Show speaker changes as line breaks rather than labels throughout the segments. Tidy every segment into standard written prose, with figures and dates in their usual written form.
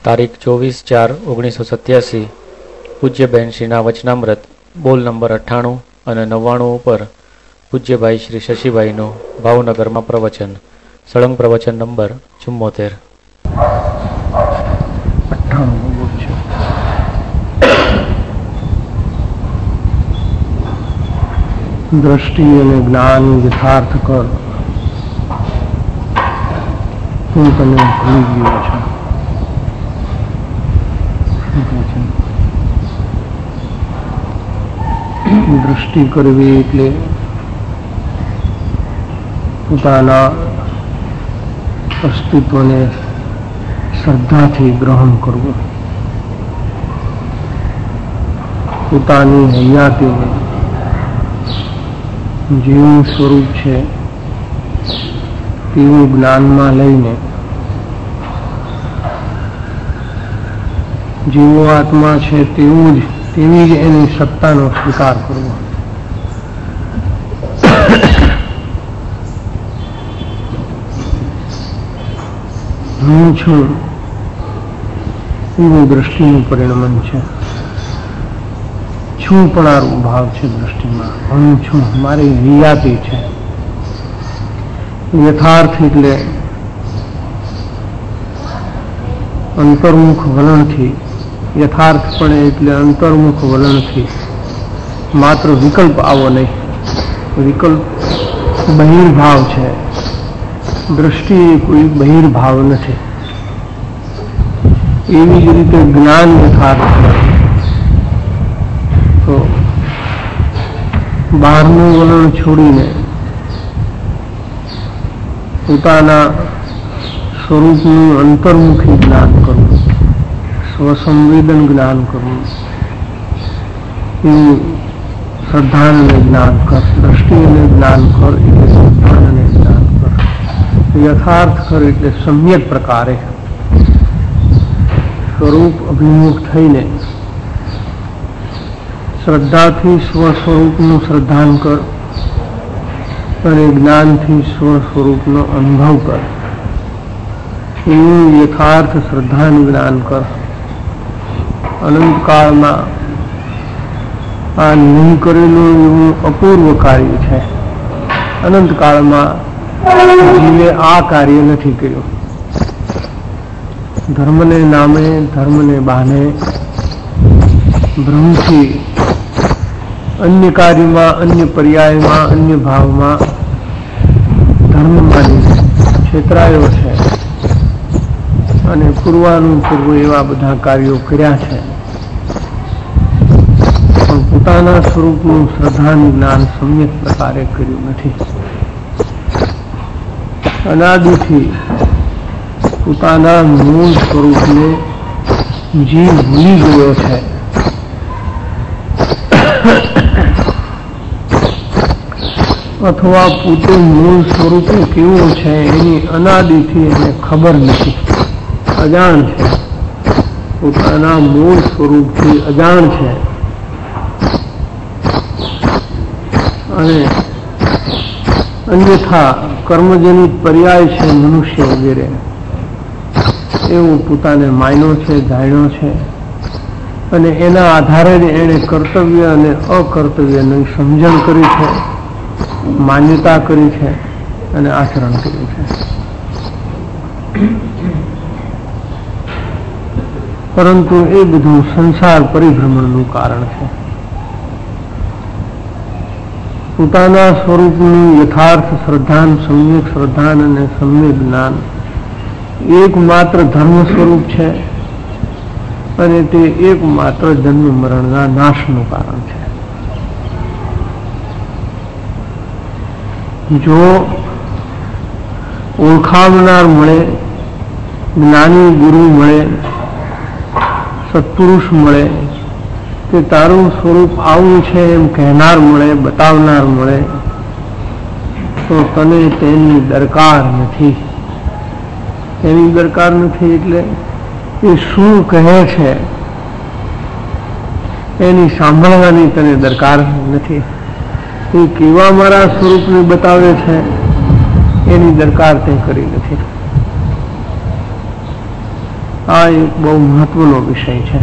તારીખ 24/4/1987 પૂજ્ય બહેનશ્રીના વચનામૃત બોલ નંબર 98 અને 99 ઉપર પૂજ્યભાઈ શ્રી શશીભાઈનું ભાવનગરમાં પ્રવચન, સળંગ પ્રવચન નંબર 74.
દ્રષ્ટિ અને જ્ઞાન યથાર્થ કર, હું તને ભૂલી ગયો છું. દ્રષ્ટિ કરવી એટલે પોતાના અસ્તિત્વને શ્રદ્ધાથી ગ્રહણ કરવું, પોતાની હયાતીને જેવું સ્વરૂપ છે તેવું જ્ઞાનમાં લઈને જેવો આત્મા છે તેવી જ એની સત્તાનો સ્વીકાર કરવો. હું છું એવું દ્રષ્ટિનું પરિણમન છે. છું પણ ભાવ છે દ્રષ્ટિમાં. હું છું, મારી હયાતી છે. યથાર્થ એટલે અંતર્મુખ વલણથી, યથાર્થપણે એટલે અંતર્મુખ વલણથી, માત્ર વિકલ્પ આવો નહીં. વિકલ્પ બહિર્ભાવ છે, દ્રષ્ટિ કોઈ બહિર્ભાવ નથી. એવી જ રીતે જ્ઞાન યથાર્થ છે તો બહારનું વલણ છોડીને પોતાના સ્વરૂપનું અંતર્મુખી જ્ઞાન કરવું, સ્વસંવેદન જ્ઞાન કરવું, એવું શ્રદ્ધાને જ્ઞાન કર. દ્રષ્ટિને જ્ઞાન કર એટલે શ્રદ્ધાને જ્ઞાન કર. યથાર્થ કર એટલે સમ્યક પ્રકારે સ્વરૂપ અભિમુખ થઈને શ્રદ્ધાથી સ્વસ્વરૂપનું શ્રદ્ધાન કર અને જ્ઞાનથી સ્વસ્વરૂપનો અનુભવ કર. એવું યથાર્થ શ્રદ્ધાનું જ્ઞાન કર. અનંતકાળમાં આ નહીં કરેલું એવું અપૂર્વ કાર્ય છે. અનંતકાળમાં જીવે આ કાર્ય નથી કર્યું. ધર્મને નામે, ધર્મને બહાને ભ્રમથી અન્ય કાર્યમાં, અન્ય પર્યાયમાં, અન્ય ભાવમાં ધર્મમાં છેતરાયો છે અને પૂર્વાનું પૂર્વ એવા બધા કાર્યો કર્યા છે, પણ પોતાના સ્વરૂપનું શ્રદ્ધાનું જ્ઞાન સમ્યક પ્રકારે કર્યું નથી. અનાદિથી પોતાના મૂળ સ્વરૂપને જીવ ભૂલી ગયો છે. અથવા પોતે મૂળ સ્વરૂપે કેવું છે એની અનાદિથી એને ખબર નથી, અજાણ છે. પોતાના મૂળ સ્વરૂપથી અજાણ છે અને અન્યથા કર્મજનિત પર્યાય છે મનુષ્ય વગેરે એવું પોતાને માન્યો છે, જાણ્યો છે અને એના આધારે જ એણે કર્તવ્ય અને અકર્તવ્યની સમજણ કરી છે, માન્યતા કરી છે અને આચરણ કર્યું છે. પરંતુ એ બધું સંસાર પરિભ્રમણનું કારણ છે. પોતાના સ્વરૂપનું યથાર્થ શ્રદ્ધાન, સમ્યક શ્રદ્ધાન અને સમ્યક જ્ઞાન એકમાત્ર ધર્મ સ્વરૂપ છે અને તે એકમાત્ર જન્મ મરણના નાશનું કારણ છે. જો ઓળખાવનાર મળે, જ્ઞાની ગુરુ મળે, સત્પુરુષ મળે, તે તારું સ્વરૂપ આવું છે એમ કહેનાર મળે, બતાવનાર મળે, તો તને તેની દરકાર નથી. તેની દરકાર નથી એટલે એ શું કહે છે એની સાંભળવાની તને દરકાર નથી. એ કેવા મારા સ્વરૂપને બતાવે છે એની દરકાર તે કરી નથી. આ એક બહુ મહત્વનો વિષય છે.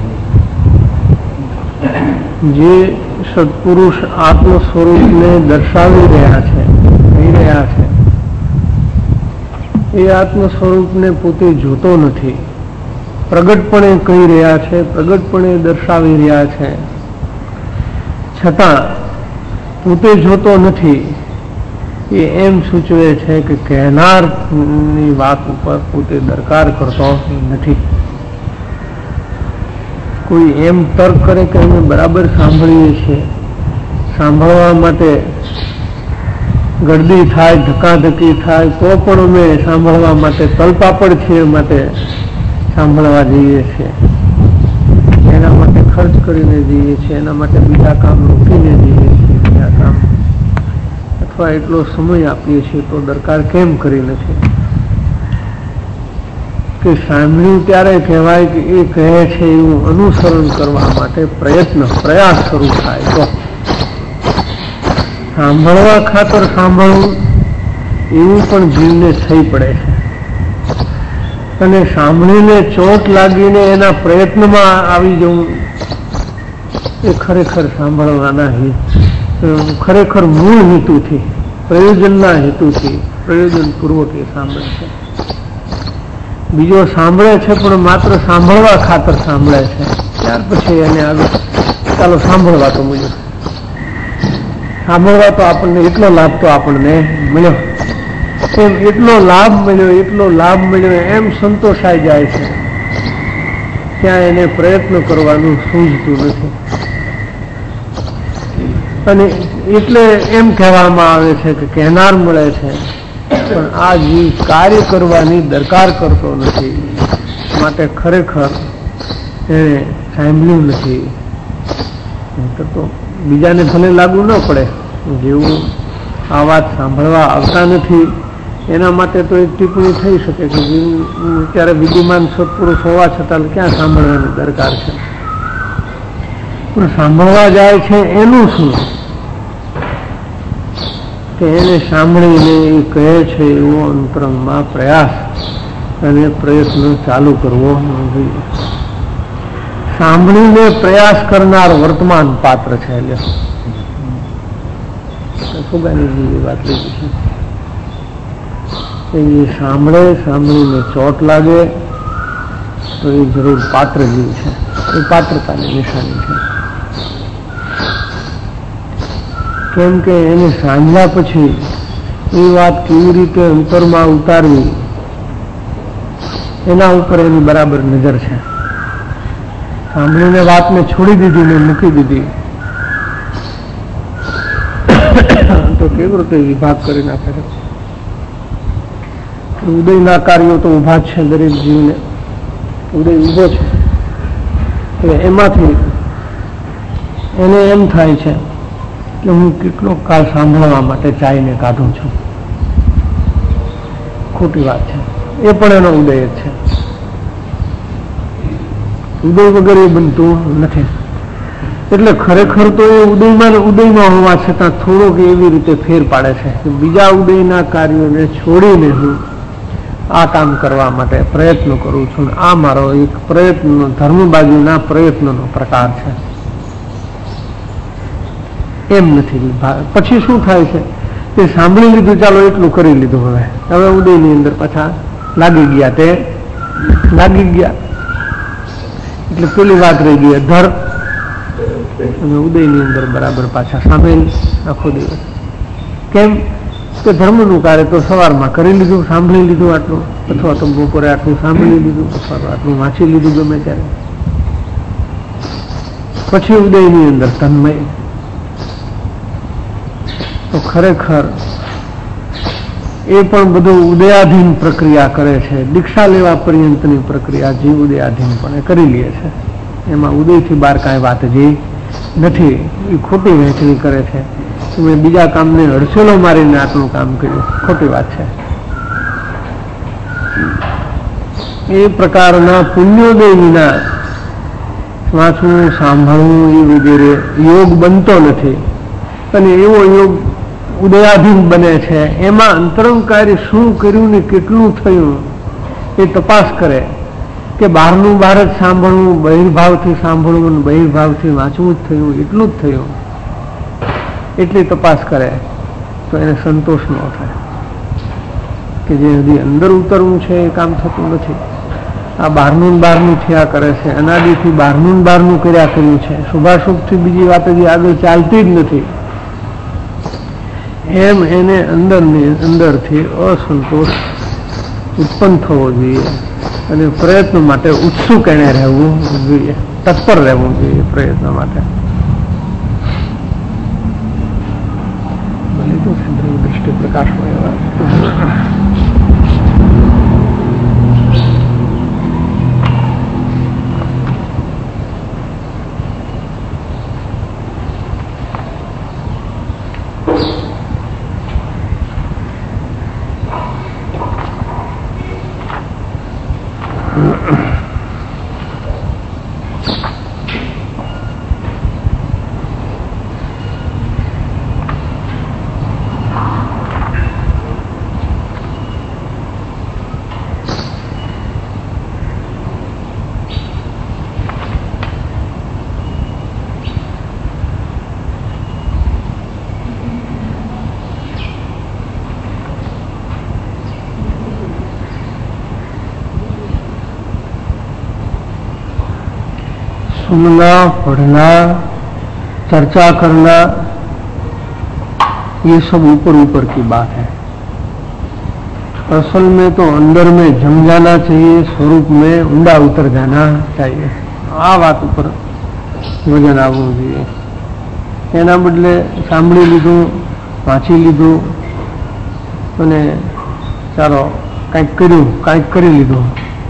જે સત્પુરુષ આત્મ સ્વરૂપને દર્શાવી રહ્યા છે, કહી રહ્યા છે, એ આત્મ સ્વરૂપને પોતે જોતો નથી. પ્રગટપણે કહી રહ્યા છે, પ્રગટપણે દર્શાવી રહ્યા છે, છતાં પોતે જોતો નથી. એ એમ સૂચવે છે કે કહેનારની વાત ઉપર પોતે દરકાર કરતો નથી. કોઈ એમ તર્ક કરે કે અમે બરાબર સાંભળીએ છીએ, સાંભળવા માટે ગળદી થાય, ધક્કાધક્કી થાય, તો પણ અમે સાંભળવા માટે તલપાપડ છીએ, માટે સાંભળવા જઈએ છીએ. એના માટે ખર્ચ કરીને જઈએ છીએ, એના માટે બીજા કામ રોકીને જઈએ છીએ, બીજા કામ અથવા એટલો સમય આપીએ છીએ, તો દરકાર કેમ કરી નથી? કે સાંભળ્યું ત્યારે કહેવાય કે એ કહે છે એવું અનુસરણ કરવા માટે પ્રયાસ શરૂ થાય. તો સાંભળવા ખાતર સાંભળવું એવું પણ જીવને થઈ પડે છે. અને સાંભળીને ચોટ લાગીને એના પ્રયત્નમાં આવી જવું એ ખરેખર સાંભળવાના ખરેખર મૂળ હેતુથી, પ્રયોજનના હેતુથી, પ્રયોજનપૂર્વક એ સાંભળે છે. બીજો સાંભળે છે પણ માત્ર સાંભળવા ખાતર સાંભળે છે. ત્યાર પછી એને આગળ ચાલો સાંભળવા તો મુજબ સાંભળવા તો આપણને એટલો લાભ તો આપણને મળ્યો, એમ એટલો લાભ મળ્યો એમ સંતોષાઈ જાય છે. ત્યાં એને પ્રયત્ન કરવાનું સૂઝતું નથી. અને એટલે એમ કહેવામાં આવે છે કે કહેનાર મળે છે, પણ આ જીવ કાર્ય કરવાની દરકાર કરતો નથી. માટે ખરેખર એને સાંભળ્યું નથી. તો બીજાને ભલે લાગુ ન પડે, જેવું આ વાત સાંભળવા આવતા નથી એના માટે તો એક ટિપ્પણી થઈ શકે કે અત્યારે વિદ્યમાન સત્પુરુષ હોવા છતાં ક્યાં સાંભળવાની દરકાર છે. પણ સાંભળવા જાય છે એનું શું? કે એને સાંભળીને એ કહે છે એવો અંતરંગમાં પ્રયાસ અને પ્રયત્ન ચાલુ કરવો જોઈએ. સાંભળીને પ્રયાસ કરનાર વર્તમાન પાત્ર છે. ફુગાનીજી વાત લીધી છે. એ સાંભળીને ચોટ લાગે તો એ જરૂર પાત્ર જીવ છે. એ પાત્રતાની નિશાની છે. કેમ કે એને સાંભળ્યા પછી એ વાત કેવી રીતે અંતરમાં ઉતારવી એના ઉપર એની બરાબર નજર છે. સાંભળીને વાતને છોડી દીધી ને મૂકી દીધી તો કેવી રીતે વિભાગ કરી નાખે છે. ઉદયના કાર્યો તો ઉભા છે, દરેક જીવને ઉદય ઉભો છે. એટલે એમાંથી એને એમ થાય છે કે હું કેટલો કાળ સાંભળવા માટે ચાઈને કાઢું છું. ખોટી વાત છે. એ પણ એનો ઉદય જ છે. ઉદય વગર એ બનતું નથી. એટલે ખરેખર તો એ ઉદયમાં હોવા છતાં થોડોક એવી રીતે ફેર પાડે છે કે બીજા ઉદયના કાર્યોને છોડીને હું આ કામ કરવા માટે પ્રયત્ન કરું છું. આ મારો એક પ્રયત્ન, ધર્મ બાજુના પ્રયત્નનો પ્રકાર છે. એમ નથી. પછી શું થાય છે કે સાંભળી લીધું, ચાલો એટલું કરી લીધું, હવે ઉદયની અંદર પાછા લાગી ગયા એટલે પેલી વાત રહી ગઈ ધર, અને ઉદયની અંદર બરાબર પાછા સામેલ આખો દિવસ. કેમ કે ધર્મનું કાર્ય તો સવારમાં કરી લીધું, સાંભળી લીધું આટલું, અથવા તો બપોરે આટલું સાંભળી લીધું, અથવા તો આટલું વાંચી લીધું ગમે ત્યારે. પછી ઉદયની અંદર તન્મય. તો ખરેખર એ પણ બધું ઉદયાધીન પ્રક્રિયા કરે છે. દીક્ષા લેવા પર્યંતની પ્રક્રિયા જીવ ઉદયાધીન પણ કરી લે છે. એમાં ઉદયથી બહાર કાંઈ વાત જે નથી. એ ખોટી વહેંચણી કરે છે. તમે બીજા કામને હડસેલો મારીને આટલું કામ કર્યું, ખોટી વાત છે. એ પ્રકારના પુણ્યોદય વિના વાંચવું, સાંભળવું એ વગેરે યોગ બનતો નથી. અને એવો યોગ ઉદયાધીન બને છે. એમાં અંતરંગ કાર્ય શું કર્યું ને કેટલું થયું એ તપાસ કરે કે બહારનું બહાર જ સાંભળવું, બહિર્ભાવથી સાંભળવું, બહિર્ભાવથી વાંચવું જ થયું, એટલું જ થયું, એટલી તપાસ કરે તો એને સંતોષ ન થાય કે જે હજી અંદર ઉતરવું છે એ કામ થતું નથી. આ બહારનું બહારનું થયા કરે છે, અનાદિથી બહારનું બહારનું કર્યા કર્યું છે, શુભાશુભથી બીજી વાત હજી આગળ ચાલતી જ નથી. એમ એને અંદરથી અસંતોષ ઉત્પન્ન થવો જોઈએ અને પ્રયત્ન માટે ઉત્સુક એને રહેવું જોઈએ, તત્પર રહેવું જોઈએ પ્રયત્ન માટે. દ્રષ્ટિ પ્રકાશમાં सुनना, पढ़ना, चर्चा करना, ये सब ऊपर ऊपर की बात है. असल में तो अंदर में जम जाना चाहिए, स्वरूप में ऊंडा उतर जाना चाहिए. आ बात ऊपर वजन आवવું જોઈએ. એના બદલે સાંભળી લીધું, વાંચી લીધું અને ચાલો કંઈક કર્યું, કંઈક કરી લીધું.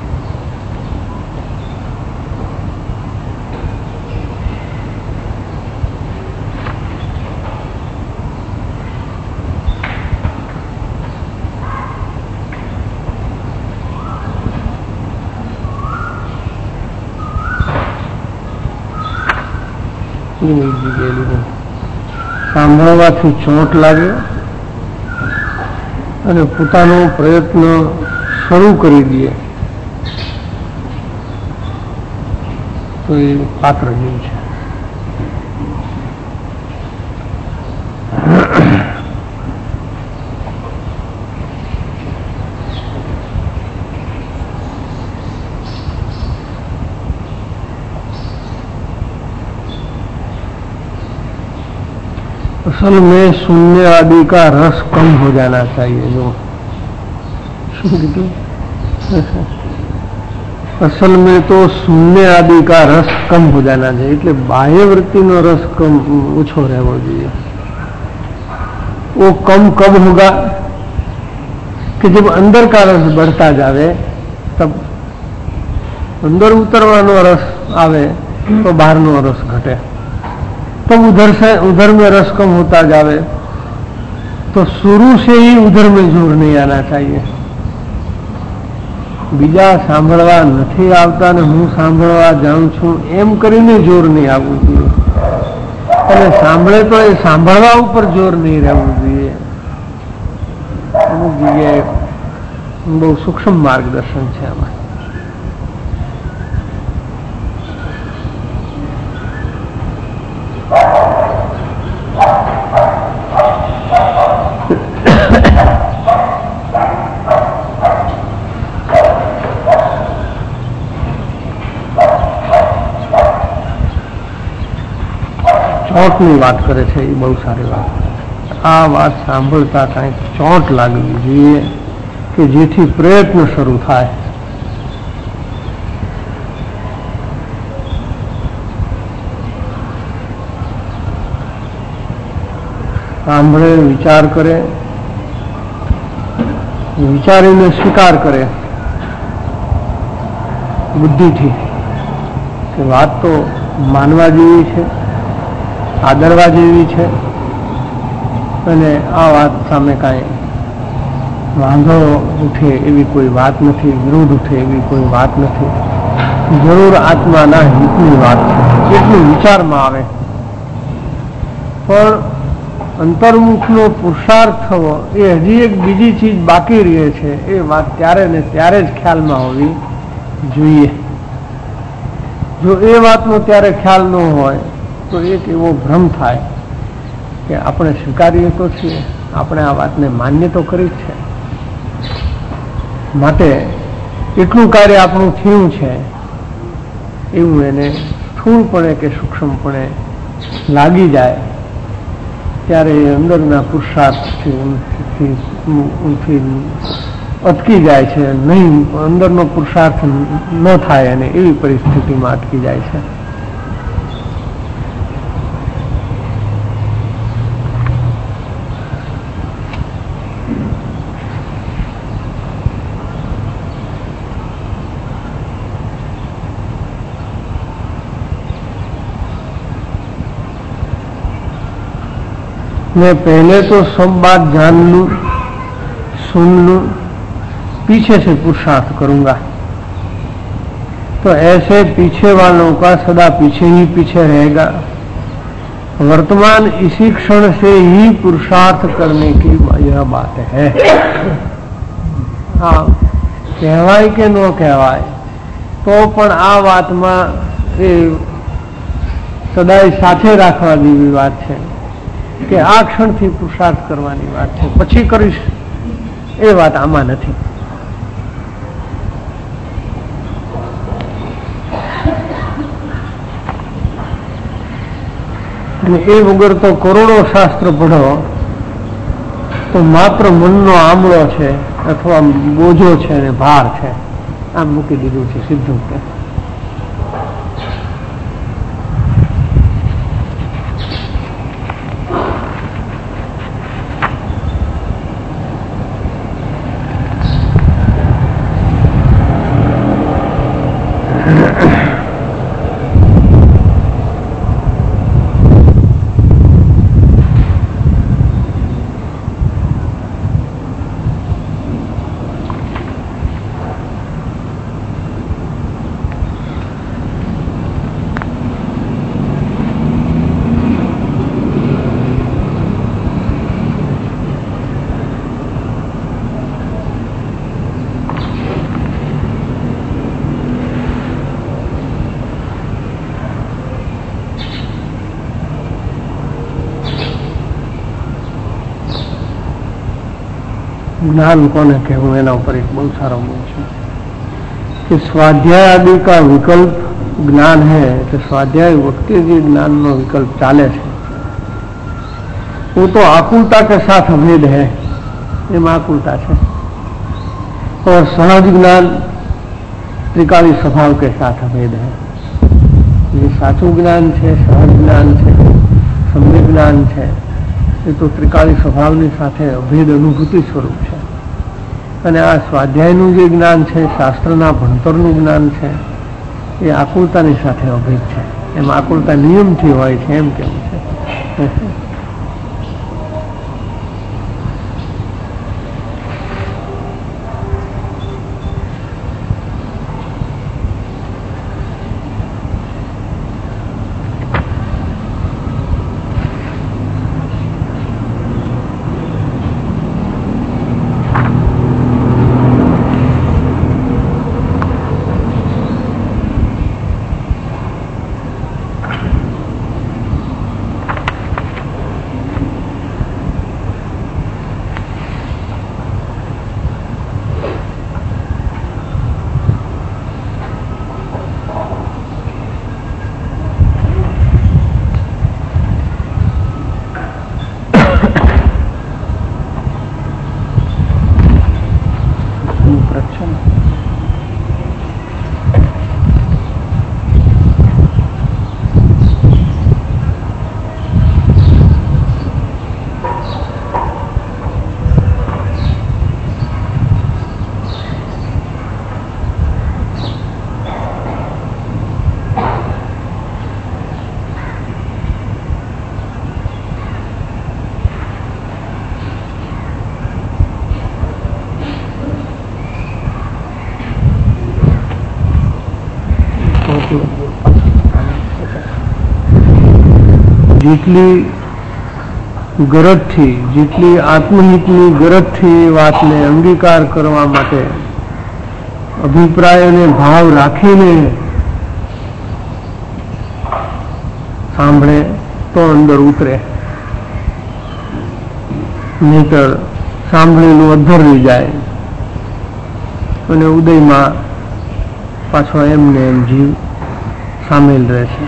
સાંભળવાથી ચોંટ લાગે અને પોતાનો પ્રયત્ન શરૂ કરી દે તો એ પાત્ર જેવું છે. असल में शून्य आदि का रस कम हो जाना चाहिए. जो असल में तो शून्य आदि का रस कम हो जाना चाहिए. એટલે બાહ્ય વૃત્તિનો રસ કમ ઓછો રહેવો જોઈએ. वो कम कब होगा कि जब अंदर का रस बढ़ता जावे, तब अंदर उतरवानो रस आवे तो बाहरनो रस घटे. तब उधर में रस कम होता जावे तो शुरू से ही उधर में जोर नहीं आना चाहिए. बीजा सांभळवा नहीं आवता ने हूँ सांभळवा जाऊं छूं एम करीने जोर नहीं आवવું જોઈએ. અને સાંભળે તો એ સાંભળવા ઉપર જોર નહીં રહેવું જોઈએ. અમુક જગ્યાએ બહુ સૂક્ષ્મ માર્ગદર્શન છે આમાં. ચોટની વાત કરે છે એ બહુ સારી વાત. આ વાત સાંભળતા કંઈક ચોટ લાગવી જોઈએ કે જેથી પ્રયત્ન શરૂ થાય. સાંભળે, વિચાર કરે, વિચારીને સ્વીકાર કરે બુદ્ધિથી કે વાત તો માનવા જેવી છે, આદરવા જેવી છે અને આ વાત સામે કાંઈ વાંધો ઉઠે એવી કોઈ વાત નથી, વિરોધ ઉઠે એવી કોઈ વાત નથી. જરૂર આત્માના હિતની વાત છે એટલું વિચારમાં આવે. પણ અંતર્મુખનો પુરુષાર્થ થવો એ હજી એક બીજી ચીજ બાકી રહે છે. એ વાત ત્યારે ને ત્યારે જ ખ્યાલમાં હોવી જોઈએ. જો એ વાતનો ત્યારે ખ્યાલ ન હોય તો એક એવો ભ્રમ થાય કે આપણે સ્વીકારીએ તો છીએ, આપણે આ વાતને માન્ય તો કરી જ છે, માટે એટલું કાર્ય આપણું થયું છે એવું એને સ્થૂળપણે કે સૂક્ષ્મપણે લાગી જાય ત્યારે એ અંદરના પુરુષાર્થથી અટકી જાય છે, નહીં અંદરનો પુરુષાર્થ ન થાય અને એવી પરિસ્થિતિમાં અટકી જાય છે. मैं पहले तो सब बात जान लूं, सुन लूं, पीछे से पुरुषार्थ करूंगा. तो ऐसे पीछे वालों का सदा पीछे ही पीछे रहेगा. वर्तमान इसी क्षण से ही पुरुषार्थ करने की यह बात है. हाँ, कहवाय के न कहवाय तो पण आ बात में सदाय साथे राखवा जेवी बात है કે આ ક્ષણથી પુરુષાર્થ કરવાની વાત છે, પછી કરીશ એ વાત આમાં નથી. અને એ વગર તો કરોડો શાસ્ત્ર પઢો તો માત્ર મનનો આમળો છે અથવા બોજો છે અને ભાર છે, આમ મૂકી દીધું છે સીધું. કે ज्ञान कोने कहूं एना पर एक बहुत सारा मूल है कि स्वाध्याय आदि का विकल्प ज्ञान है. तो स्वाध्याय वक्त जो ज्ञान नो विकल्प चाले है वो तो आकुलता के साथ अभेद है, एम आकुलता है. और सहज ज्ञान त्रिकाली स्वभाव के साथ अभेद है. ये साचू ज्ञान है, सहज ज्ञान है, सम्यक ज्ञान है, ये तो त्रिकाली स्वभावनी साथे अभेद अनुभूति स्वरूप है. અને આ સ્વાધ્યાયનું જે જ્ઞાન છે, શાસ્ત્રના ભણતરનું જ્ઞાન છે, એ આકુલતાની સાથે અભેદ છે. એમ આકુલતા નિયમથી હોય છે એમ કેવું છે. જેટલી ગરજથી, જેટલી આત્મહિતની ગરજથી વાતને અંગીકાર કરવા માટે અભિપ્રાય અને ભાવ રાખીને સાંભળે તો અંદર ઉતરે, નહીતર સાંભળેલું અધ્ધરી જાય અને ઉદયમાં પાછો એમને એમ જીવ સામેલ રહે છે.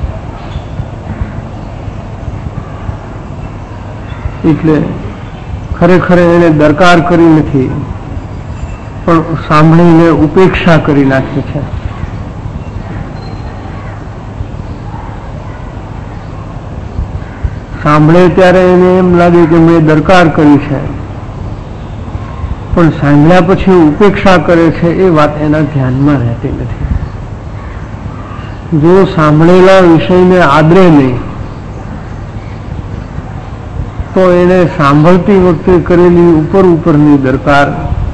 એટલે ખરેખર એને દરકાર કરી નથી, પણ સાંભળીને ઉપેક્ષા કરી નાખી છે. સાંભળે ત્યારે એને એમ લાગે કે મેં દરકાર કરી છે, પણ સાંભળ્યા પછી ઉપેક્ષા કરે છે એ વાત એના ધ્યાનમાં રહેતી નથી. જો સાંભળેલા વિષયને આદરે નહીં તો એને સાંભળતી વખતે કરેલી ઉપરની દરકાર,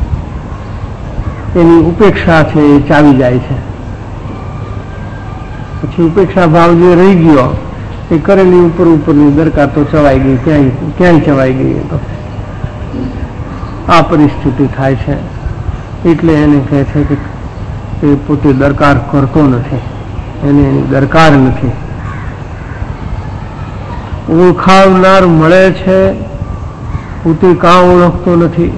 એની ઉપેક્ષા છે એ ચાવી જાય છે. પછી ઉપેક્ષા ભાવ જે રહી ગયો એ કરેલી ઉપરની દરકાર તો ચવાઈ ગઈ, ક્યાંય ચવાઈ ગઈ. તો આ પરિસ્થિતિ થાય છે. એટલે એને કહે છે કે એ પોતે દરકાર કરતો નથી, એને એની દરકાર નથી. ઓળખાવનાર મળે છે, પોતે કાં ઓળખતો નથી.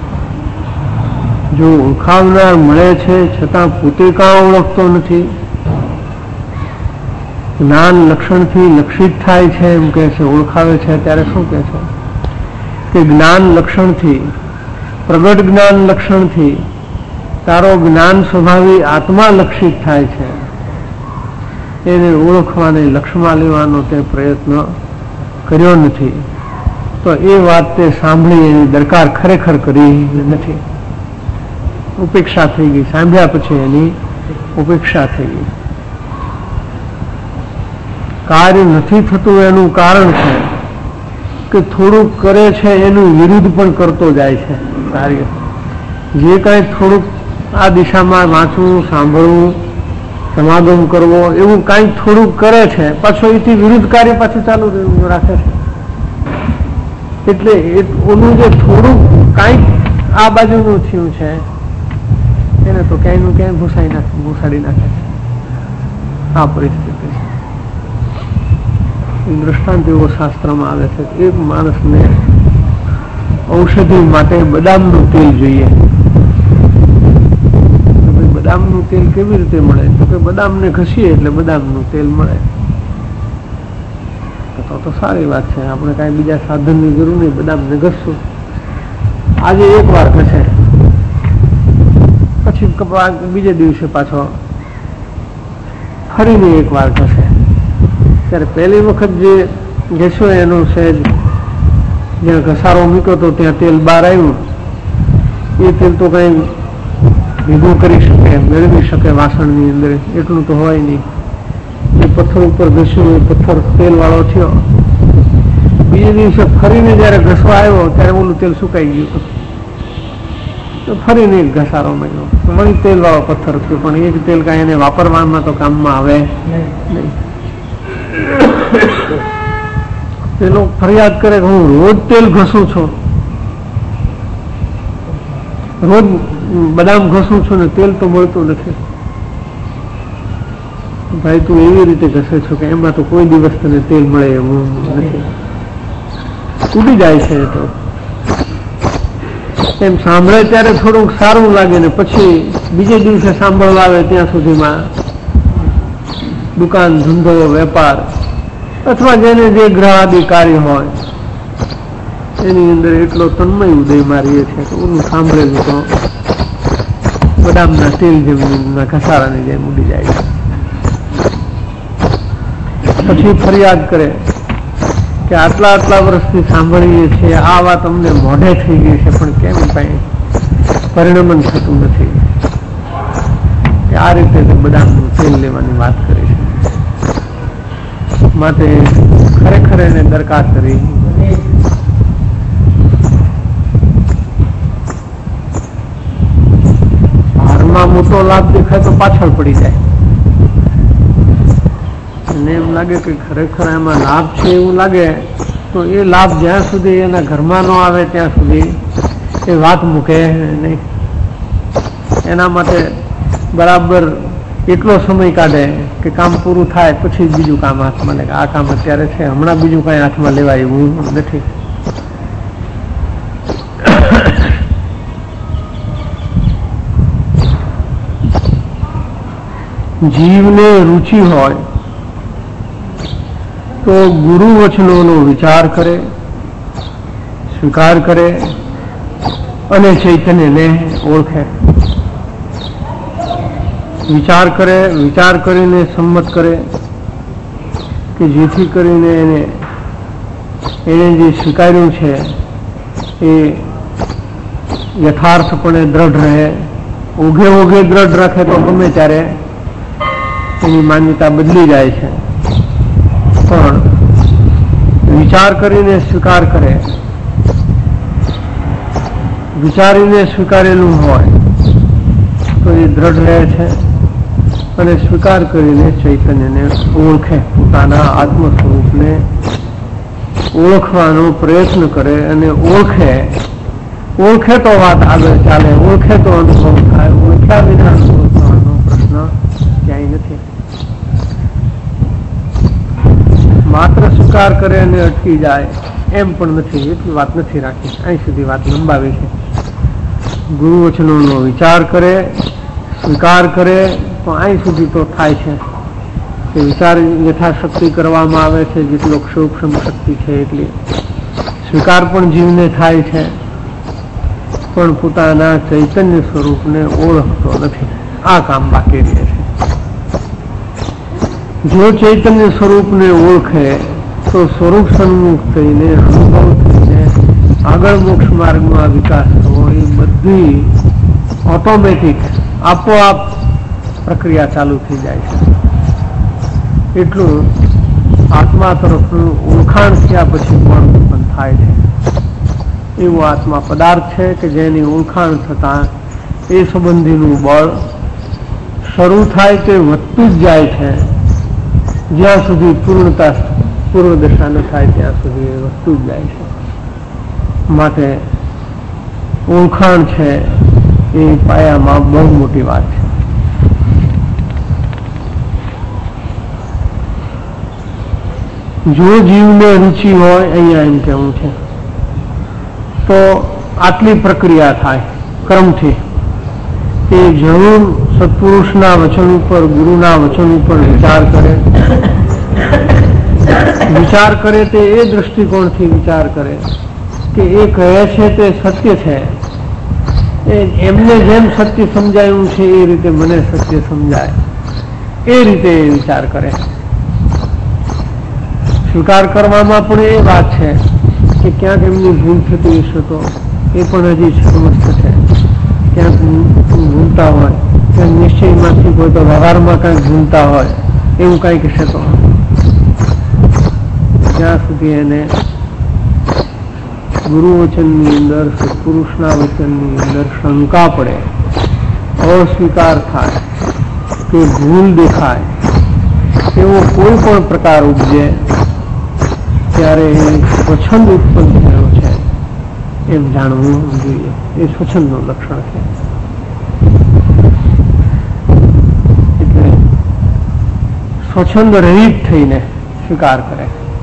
જો ઓળખાવનાર મળે છે છતાં પોતે કાં ઓળખતો નથી, જ્ઞાન લક્ષણથી લક્ષિત થાય છે એમ કહે છે. ઓળખાવે છે ત્યારે શું કહે છે કે જ્ઞાન લક્ષણથી, પ્રગટ જ્ઞાન લક્ષણથી તારો જ્ઞાન સ્વભાવી આત્મા લક્ષિત થાય છે. એને ઓળખવાને લક્ષમાં લેવાનો તે પ્રયત્ન કર્યો નથી. તો એ વાત તે સાંભળી એની દરકાર ખરેખર કરી નથી. ઉપેક્ષા થઈ ગઈ, સાંભળ્યા પછી એની ઉપેક્ષા થઈ ગઈ. કાર્ય નથી થતું એનું કારણ છે કે થોડુંક કરે છે એનું વિરુદ્ધ પણ કરતો જાય છે. કાર્ય જે કાંઈ થોડુંક આ દિશામાં વાંચવું, સાંભળવું, સમાગમ કરવો, એવું કાંઈક થોડુંક કરે છે, પાછો એથી વિરુદ્ધ કાર્ય પાછું ચાલુ રાખે છે. એટલે ઓનું જે થોડુંક કાંઈક આ બાજુનું થયું છે એને તો ક્યાંયનું ક્યાંય ઘુસાડી નાખે છે. આ પરિસ્થિતિ છે. દ્રષ્ટાંત એવો શાસ્ત્રમાં આવે છે કે એક માણસને ઔષધિ માટે બદામનું તેલ જોઈએ. બદામનું તેલ કેવી રીતે મળે? તો કે બદામને ઘસીએ એટલે બદામનું તેલ મળે. તો સારી વાત છે, આપણે કાંઈ બીજા સાધનની જરૂર નહીં, બદામને ઘસશું. આજે એક વાર ઘસે, પછી બીજે દિવસે પાછો ફરીને એક વાર ઘસે. ત્યારે પહેલી વખત જે ઘસ્યો એનું સહેજ જ્યાં ઘસારો મૂક્યો તો ત્યાં તેલ બહાર આવ્યું. એ તેલ તો કઈ ભેગું કરી શકે, મેળવી શકે વાસણની અંદર, એટલું તો હોય નહીં. એ પથ્થર ઉપર ઘસ્યું, એ પથ્થર તેલ વાળો થયો. બીજે દિવસે ફરીને જયારે ઘસવા આવ્યો ત્યારે ઓલું તેલ સુકાઈ ગયું. તો ફરીને એક ઘસારો મળ્યો, વળી તેલ વાળો પથ્થર થયો, પણ એ જ તેલ કાંઈ એને વાપરવામાં તો કામમાં આવે નહીં. પેલો ફરિયાદ કરે કે હું રોજ તેલ ઘસું છું, રોજ બદામ ઘસું છું ને તેલ તો મળતું નથી. ભાઈ તું એવી રીતે ઘસે છો કે એમાં તો કોઈ દિવસ તને તેલ મળે એવું નથી, ઉડી જાય છે. તો એમ સાંભળે ત્યારે થોડુંક સારું લાગે ને પછી બીજે દિવસે સાંભળવા આવે ત્યાં સુધીમાં દુકાન, ધંધો, વેપાર અથવા જેને જે ગ્રહાદી કાર્ય હોય એની અંદર એટલો તન્મય ઉદય મારીએ છે કે ઓનું સાંભળેલું તો બદામના તેલ જેમના ઘસારાની જેમ ઉડી જાય છે. પછી ફરિયાદ કરે કે આટલા વર્ષથી સાંભળીએ છીએ, આ વાત અમને મોઢે થઈ ગઈ છે, પણ કેમ કઈ પરિણમન થતું નથી. કે આ રીતે બદામનું તેલ લેવાની વાત કરી છે. માટે ખરેખર એને દરકાર કરી. હારમાં મોટો લાભ દેખાય તો પાછળ પડી જાય અને એમ લાગે કે ખરેખર એમાં લાભ છે એવું લાગે તો એ લાભ જ્યાં સુધી એના ઘરમાં ન આવે ત્યાં સુધી એ વાત મૂકે નહીં. એના માટે બરાબર એટલો સમય કાઢે કે કામ પૂરું થાય પછી જ બીજું કામ હાથમાં લે. આ કામ અત્યારે છે, હમણાં બીજું કાંઈ હાથમાં લેવાય એવું નથી. જીવને રુચિ હોય તો ગુરુ વચનોનો વિચાર કરે, સ્વીકાર કરે અને ચૈતન્યને ઓળખે. વિચાર કરે, વિચાર કરીને સંમત કરે કે જેથી કરીને એને જે સ્વીકાર્યું છે એ યથાર્થપણે દ્રઢ રહે. ઓઘે ઓઘે દ્રઢ રાખે તો ગમે ત્યારે એની માન્યતા બદલી જાય છે, પણ વિચાર કરીને સ્વીકાર કરે, વિચારીને સ્વીકારેલું હોય તો એ દ્રઢ રહે છે અને સ્વીકાર કરીને ચૈતન્યને ઓળખે, પોતાના આત્મ સ્વરૂપને ઓળખવાનો પ્રયત્ન કરે અને ઓળખે તો વાત આગળ ચાલે, ઓળખે તો અનુભવ થાય. ઓળખ્યા વિના અનુભવ થવાનો પ્રશ્ન ક્યાંય નથી. માત્ર સ્વીકાર કરે અને અટકી જાય એમ પણ નથી, એટલી વાત નથી રાખી. અહીં સુધી વાત લંબાવી છે. ગુરુ વચનોનો વિચાર કરે, સ્વીકાર કરે તો અહીં સુધી તો થાય છે કે વિચાર યથાશક્તિ કરવામાં આવે છે, જેટલો સૂક્ષ્મ શક્તિ છે એટલી. સ્વીકાર પણ જીવને થાય છે, પણ પોતાના ચૈતન્ય સ્વરૂપને ઓળખતો નથી. આ કામ બાકી રહે છે. જો ચૈતન્ય સ્વરૂપને ઓળખે તો સ્વરૂપ સન્મુખ થઈને, અનુભવ થઈને આગળ મોક્ષ માર્ગમાં વિકાસ થવો એ બધી ઓટોમેટિક આપોઆપ પ્રક્રિયા ચાલુ થઈ જાય છે. એટલું આત્મા તરફનું ઓળખાણ થયા પછી પણ ઉત્પન્ન થાય છે. એવો આત્મા પદાર્થ છે કે જેની ઓળખાણ થતાં એ સંબંધીનું બળ શરૂ થાય તે વધતું જ જાય છે. જ્યાં સુધી પૂર્ણતા પૂર્વ દશા ન થાય ત્યાં સુધી એ વધતું જ જાય છે. માટે ઓળખાણ છે એ પાયામાં બહુ મોટી વાત છે. જો જીવને રુચિ હોય, અહીંયા એમ કહેવું છે, તો આટલી પ્રક્રિયા થાય ક્રમથી. એ જરૂર સત્પુરુષના વચન ઉપર, ગુરુના વચન ઉપર વિચાર કરે. વિચાર કરે તે એ દૃષ્ટિકોણથી વિચાર કરે કે એ કહે છે તે સત્ય છે, એમને જેમ સત્ય સમજાયું છે એ રીતે મને સત્ય સમજાય, એ રીતે એ વિચાર કરે. સ્વીકાર કરવામાં પણ એ વાત છે કે ક્યાંક એમની ભૂલ થતી હશે તો એ પણ હજી સમસ્ત છે. ક્યાંક ભૂલતા હોય, ક્યાંક નિશ્ચયમાંથી કોઈ તો વ્યવહારમાં કાંઈક ભૂલતા હોય, એવું કાંઈક હશે તો જ્યાં સુધી એને ગુરુ વચનની અંદર, સત્પુરુષના વચનની અંદર શંકા પડે, અસ્વીકાર થાય કે ભૂલ દેખાય, એવો કોઈ પણ પ્રકાર ઉપજે ત્યારે એ સ્વચ્છંદ ઉત્પન્ન થયો છે એમ જાણવું જોઈએ. એ સ્વચ્છંદનું લક્ષણ છે. એટલે સ્વચ્છંદ રહિત થઈને સ્વીકાર કરે.